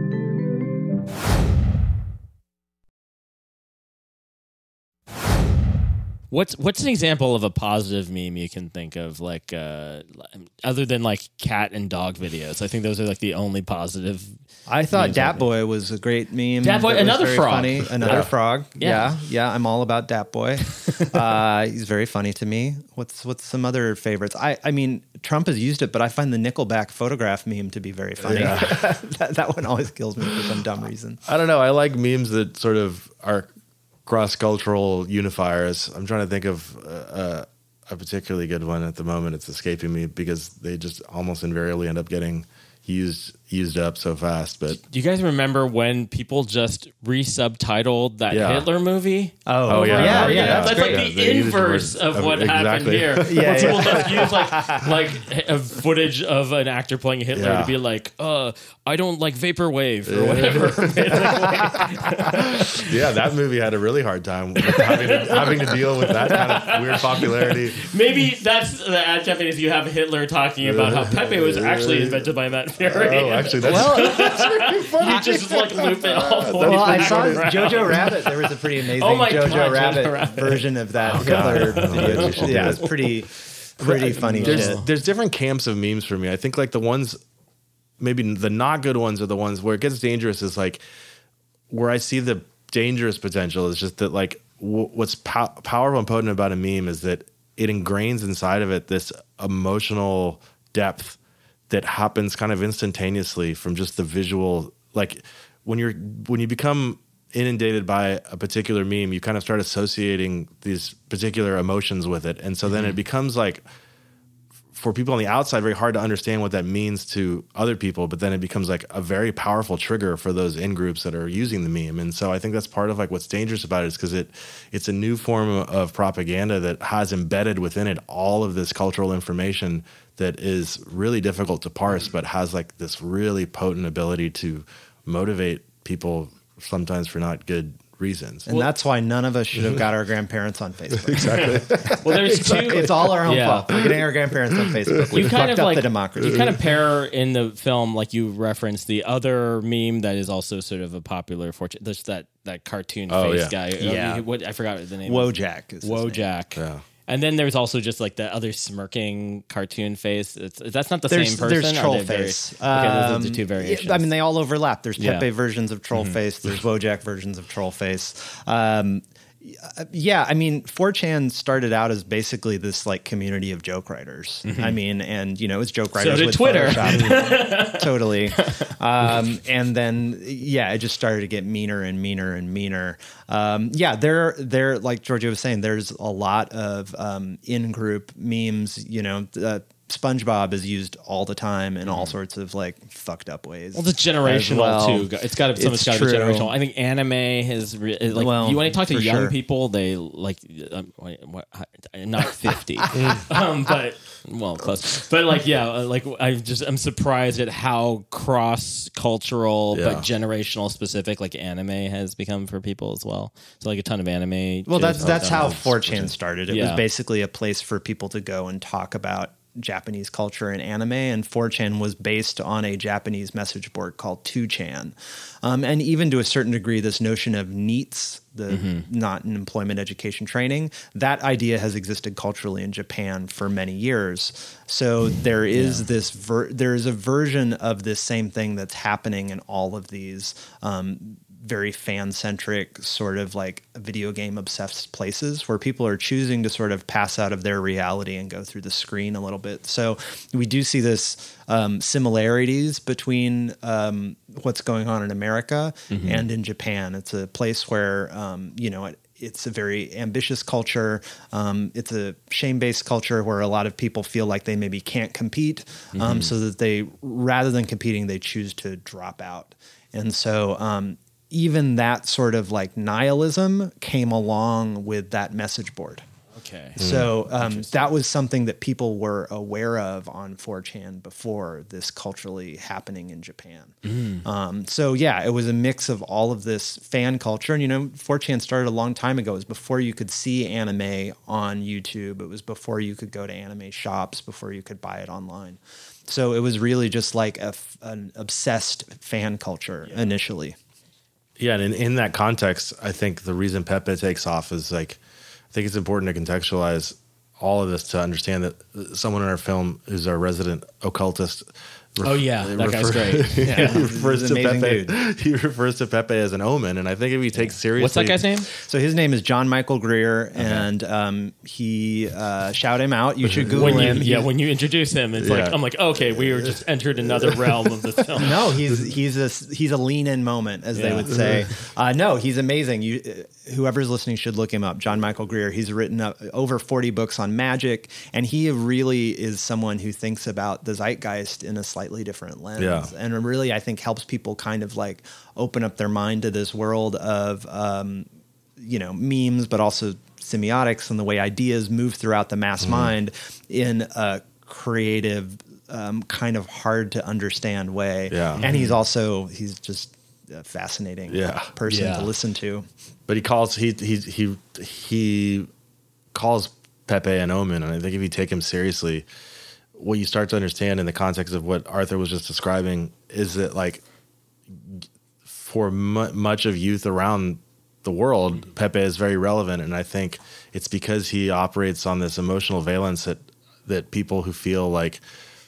What's an example of a positive meme you can think of, like other than like cat and dog videos? I think those are like the only positive. I thought Dat Boy was a great meme. Dat Boy, another frog. Funny. Another frog. Yeah. I'm all about Dat Boy. He's very funny to me. What's some other favorites? I mean, Trump has used it, but I find the Nickelback photograph meme to be very funny. Yeah. that one always kills me for some dumb reason. I don't know. I like memes that sort of are cross-cultural unifiers. I'm trying to think of a particularly good one at the moment. It's escaping me because they just almost invariably end up getting used up so fast. But do you guys remember when people just re-subtitled that Hitler movie? Oh yeah. That's like the inverse of what happened here. Where people just use like a footage of an actor playing Hitler to be like, I don't like vaporwave or whatever. Yeah, that movie had a really hard time with having to deal with that kind of weird popularity. Maybe that's the ad campaign is you have Hitler talking about how Pepe was actually invented by Matt Fury. Oh, actually, that's really funny. You just like loop it all the way. Well, I saw Jojo Rabbit. There was a pretty amazing Jojo Rabbit version of that Hitler video. Yeah, it's pretty funny. There's different camps of memes for me. I think like the ones, maybe the not good ones are the ones where it gets dangerous. Is like where I see the dangerous potential is just that like what's powerful and potent about a meme is that it ingrains inside of it this emotional depth that happens kind of instantaneously from just the visual. Like when you become inundated by a particular meme, you kind of start associating these particular emotions with it. And so then it becomes like, for people on the outside, very hard to understand what that means to other people, but then it becomes like a very powerful trigger for those in groups that are using the meme. And so I think that's part of like what's dangerous about it is because it's a new form of propaganda that has embedded within it all of this cultural information that is really difficult to parse, but has like this really potent ability to motivate people sometimes for not good reasons. And that's why none of us should have got our grandparents on Facebook. Exactly. Well, there's it's all our own fault. We're getting our grandparents on Facebook. We fucked up the democracy. You kind of pair in the film, like you referenced the other meme that is also sort of a popular fortune. There's that cartoon face guy. Yeah. I forgot the name. Wojak. Wojak. Yeah. And then there's also just like the other smirking cartoon face. That's not the same person. There's troll face. Those are the two variations. I mean, they all overlap. There's Pepe versions of troll face. There's Wojak versions of troll face. I mean, 4chan started out as basically this like community of joke writers. I mean, and you know, it's joke writers. So did with Twitter. Totally. And then it just started to get meaner and meaner and meaner. They're like Giorgio was saying, there's a lot of in-group memes, you know, SpongeBob is used all the time in all sorts of like fucked up ways. Well, it's generational too. It's got to be generational. I think anime has you want to talk to young people, they like not 50, but close. But I'm surprised at how cross cultural but generational specific like anime has become for people as well. So like a ton of anime. Well, that's how 4chan started. It was basically a place for people to go and talk about Japanese culture and anime, and 4chan was based on a Japanese message board called 2chan. And even to a certain degree, this notion of NEETs, the not in employment education training, that idea has existed culturally in Japan for many years. So there is there is a version of this same thing that's happening in all of these very fan-centric sort of like video game obsessed places where people are choosing to sort of pass out of their reality and go through the screen a little bit. So we do see this similarities between what's going on in America and in Japan. It's a place where, it's a very ambitious culture. It's a shame-based culture where a lot of people feel like they maybe can't compete, so that they, rather than competing, they choose to drop out. And so, even that sort of like nihilism came along with that message board. Okay. So that was something that people were aware of on 4chan before this culturally happening in Japan. So yeah, it was a mix of all of this fan culture. And, 4chan started a long time ago. It was before you could see anime on YouTube. It was before you could go to anime shops, before you could buy it online. So it was really just like an obsessed fan culture initially. Yeah, and in that context, I think the reason Pepe takes off is like, I think it's important to contextualize all of this to understand that someone in our film who's our resident occultist. That guy's great. Yeah, he refers to Pepe. Dude. He refers to Pepe as an omen, and I think if he takes seriously, What's that guy's name? So his name is John Michael Greer, and he shout him out. You should Google him. When you introduce him, it's like I'm like, okay, we were just entered another realm of the film. No, he's a lean in moment, as they would say. No, he's amazing. Whoever's listening should look him up. John Michael Greer. He's written over 40 books on magic, and he really is someone who thinks about the zeitgeist in a slightly different lens, and really I think helps people kind of like open up their mind to this world of memes, but also semiotics and the way ideas move throughout the mass mind in a creative, kind of hard to understand way. And he's just a fascinating person to listen to. But he calls Pepe an omen, and I think if you take him seriously, what you start to understand in the context of what Arthur was just describing is that, like, for much of youth around the world, Pepe is very relevant, and I think it's because he operates on this emotional valence that people who feel like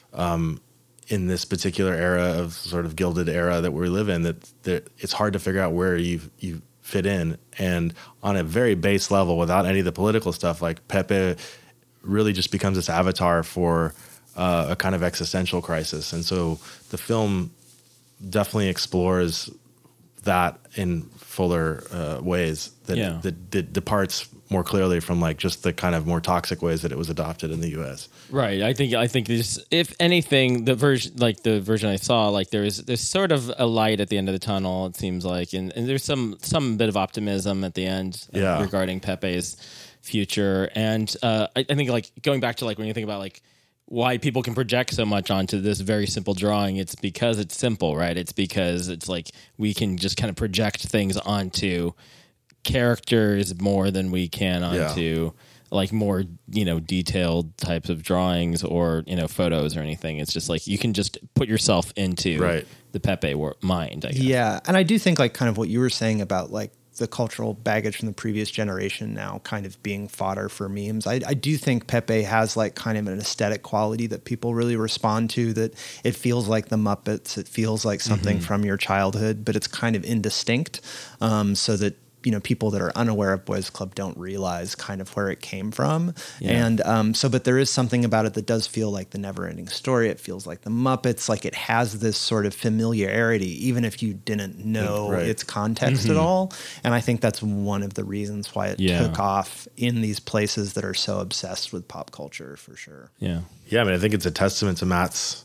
in this particular era of sort of gilded era that we live in, that it's hard to figure out where you fit in, and on a very base level, without any of the political stuff, like Pepe really just becomes this avatar for a kind of existential crisis. And so the film definitely explores that in fuller ways that departs more clearly from like just the kind of more toxic ways that it was adopted in the US. Right. I think this, if anything, the version I saw, like there's sort of a light at the end of the tunnel, it seems like, and there's some bit of optimism at the end regarding Pepe's future. And I think like going back to like when you think about like why people can project so much onto this very simple drawing, it's because it's simple, right? It's because it's like we can just kind of project things onto characters more than we can onto like more, detailed types of drawings or, photos or anything. It's just like you can just put yourself into the Pepe mind, I guess. Yeah. And I do think like kind of what you were saying about like the cultural baggage from the previous generation now kind of being fodder for memes. I do think Pepe has like kind of an aesthetic quality that people really respond to, that it feels like the Muppets. It feels like something from your childhood, but it's kind of indistinct. So that, people that are unaware of Boys Club don't realize kind of where it came from. And but there is something about it that does feel like the Never Ending Story. It feels like the Muppets, like it has this sort of familiarity, even if you didn't know its context at all. And I think that's one of the reasons why it took off in these places that are so obsessed with pop culture, for sure. Yeah. I mean, I think it's a testament to Matt's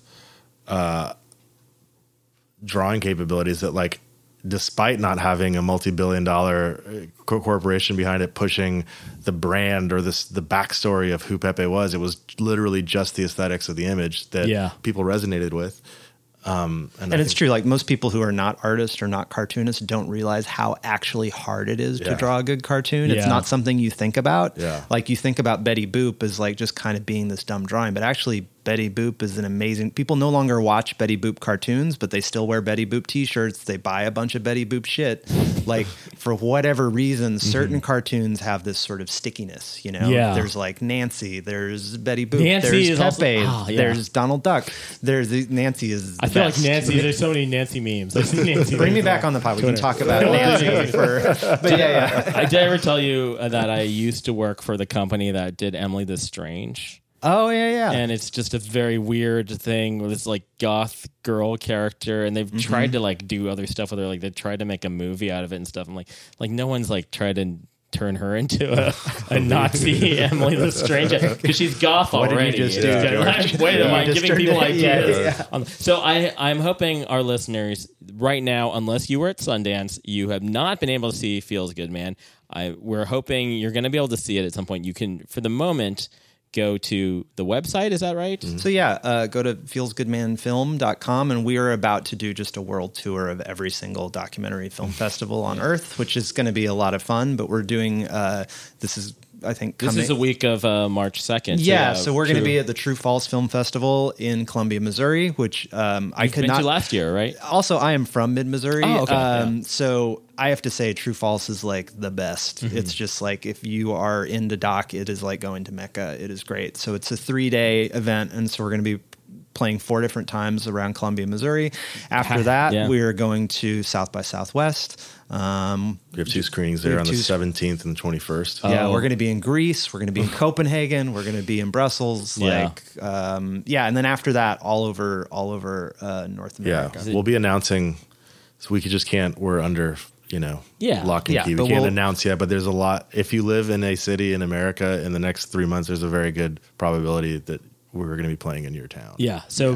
drawing capabilities that, like, despite not having a multi-billion-dollar corporation behind it pushing the brand or the backstory of who Pepe was, it was literally just the aesthetics of the image that people resonated with. And it's true. Like most people who are not artists or not cartoonists don't realize how actually hard it is to draw a good cartoon. It's not something you think about. Like you think about Betty Boop as like just kind of being this dumb drawing, but actually Betty Boop is an amazing... People no longer watch Betty Boop cartoons, but they still wear Betty Boop t-shirts. They buy a bunch of Betty Boop shit. Like for whatever reason, certain cartoons have this sort of stickiness, There's like Nancy, there's Betty Boop, there's Pepe, there's Donald Duck. Nancy is I feel like Nancy, there's so many Nancy memes. Nancy Bring me back on the pod. We can talk about Nancy but Did I ever tell you that I used to work for the company that did Emily the Strange? Oh, yeah. And it's just a very weird thing with this like goth girl character, and they've tried to like do other stuff with her. Like they tried to make a movie out of it and stuff. I'm like no one's like tried to turn her into a Nazi Emily Lestrange because she's goth What already. did you just do, George? Wait, am I giving people ideas? Yeah. So I'm hoping our listeners right now, unless you were at Sundance, you have not been able to see Feels Good Man. We're hoping you're going to be able to see it at some point. You can, for the moment, go to the website. Is that right? So go to feelsgoodmanfilm.com, and we are about to do just a world tour of every single documentary film festival on Earth, which is going to be a lot of fun. But we're doing this is a week of March 2nd. Yeah, so we're going to be at the True Falls Film Festival in Columbia, Missouri, which I could not to last year, right? Also, I am from mid-Missouri. Oh, okay. So I have to say True Falls is like the best. Mm-hmm. It's just like if you are into doc, it is like going to Mecca. It is great. So it's a 3-day event, and so we're going to be playing 4 different times around Columbia, Missouri. After that, we are going to South by Southwest. We have 2 screenings there on the 17th and the 21st. Yeah, we're going to be in Greece. We're going to be in Copenhagen. We're going to be in Brussels. And then after that, all over North America. Yeah, we'll be announcing. So we just can't. We're under lock and key. We can't announce yet, but there's a lot. If you live in a city in America in the next 3 months, there's a very good probability that we're going to be playing in your town. Yeah. So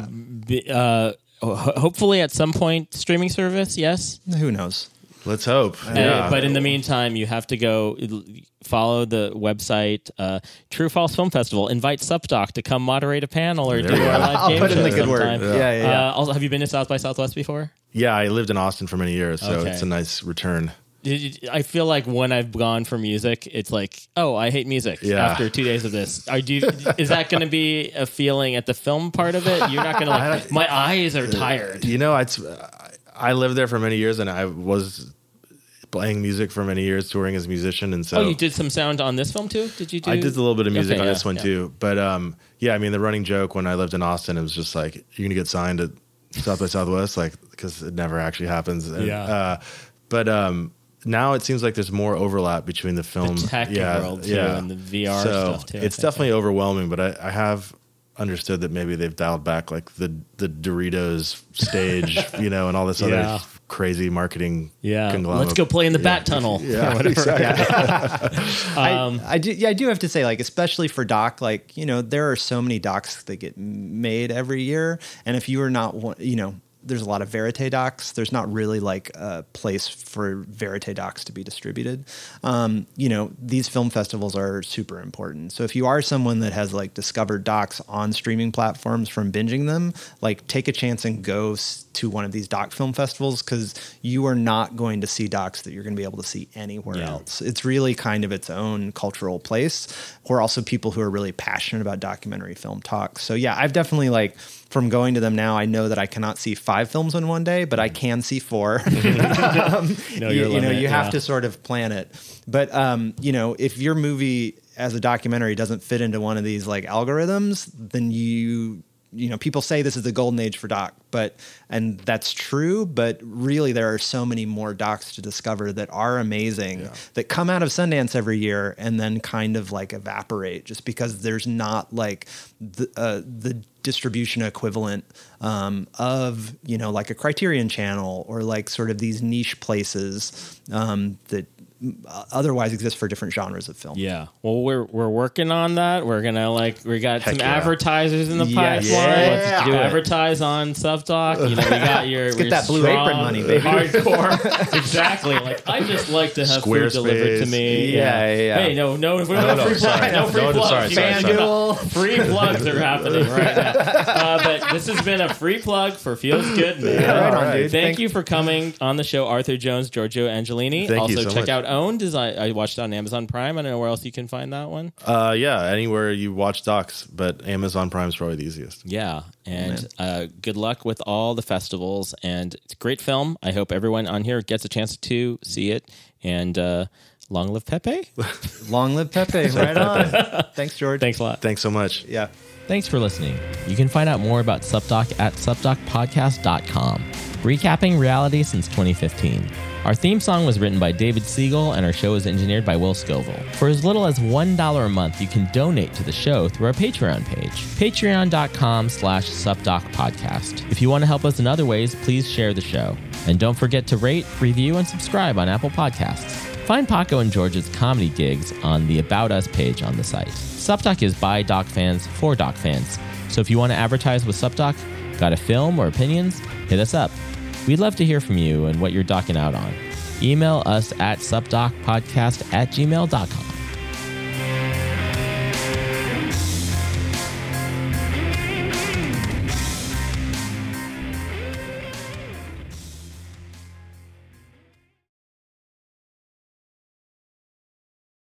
hopefully at some point, streaming service. Yes. Who knows? Let's hope. But in the meantime, you have to go follow the website, True Falls Film Festival. Invite SupDoc to come moderate a panel or do our live I'll game put in show the good word. sometime. Yeah. Also, have you been to South by Southwest before? Yeah, I lived in Austin for many years, so it's a nice return. I feel like when I've gone for music, it's like, oh, I hate music after 2 days of this. Is that going to be a feeling at the film part of it? You're not going to my eyes are tired. I lived there for many years, and I was playing music for many years, touring as a musician, and so. Oh, you did some sound on this film too? Did you do? I did a little bit of music on this one too, but I mean, the running joke when I lived in Austin, it was just like, you're gonna get signed at South by Southwest, like, because it never actually happens. And, but now it seems like there's more overlap between the film, the tech world too, and the VR stuff too. It's definitely overwhelming, but I have understood that maybe they've dialed back like the Doritos stage, and all this other crazy marketing conglomerate. Let's go play in the Bat Tunnel. I do have to say, like, especially for doc, like, there are so many docs that get made every year, and if you are not one, there's a lot of verite docs. There's not really like a place for verite docs to be distributed. These film festivals are super important. So if you are someone that has like discovered docs on streaming platforms from binging them, like, take a chance and go to one of these doc film festivals, because you are not going to see docs that you're going to be able to see anywhere else. It's really kind of its own cultural place. We're also people who are really passionate about documentary film talks. So I've definitely from going to them now, I know that I cannot see 5 films in one day, but I can see 4. You have to sort of plan it. But, if your movie as a documentary doesn't fit into one of these like algorithms, then people say this is the golden age for doc, and that's true, but really there are so many more docs to discover that are amazing that come out of Sundance every year and then kind of like evaporate just because there's not like the distribution equivalent of, like a Criterion Channel or like sort of these niche places that otherwise exist for different genres of film. Yeah. Well, we're working on that. We're gonna we got some advertisers in the pipeline. Let's do advertise on SupDoc. We got your get that Blue Apron money, baby. Hardcore. Exactly. Like, I just like to have food delivered to me. Yeah. Hey, no, free plugs. No free plugs. FanDuel. Free plugs are happening right now. But this has been a free plug for Feels Good, man. Right on, dude. Thank you for coming on the show, Arthur Jones, Giorgio Angelini. Thank also, you so check much. out Owned. I watched it on Amazon Prime. I don't know where else you can find that one. Anywhere you watch docs, but Amazon Prime's probably the easiest. Yeah, and good luck with all the festivals. And it's a great film. I hope everyone on here gets a chance to see it. And long live Pepe. Long live Pepe. Right on. Thanks, George. Thanks a lot. Thanks so much. Yeah. Thanks for listening. You can find out more about SupDoc at supdocpodcast.com. Recapping reality since 2015. Our theme song was written by David Siegel, and our show is engineered by Will Scoville. For as little as $1 a month, you can donate to the show through our Patreon page, patreon.com/SupDocPodcast. If you want to help us in other ways, please share the show. And don't forget to rate, review, and subscribe on Apple Podcasts. Find Paco and George's comedy gigs on the About Us page on the site. SupDoc is by Doc fans for Doc fans. So if you want to advertise with SupDoc, got a film or opinions, hit us up. We'd love to hear from you and what you're docking out on. Email us at supdocpodcast@gmail.com.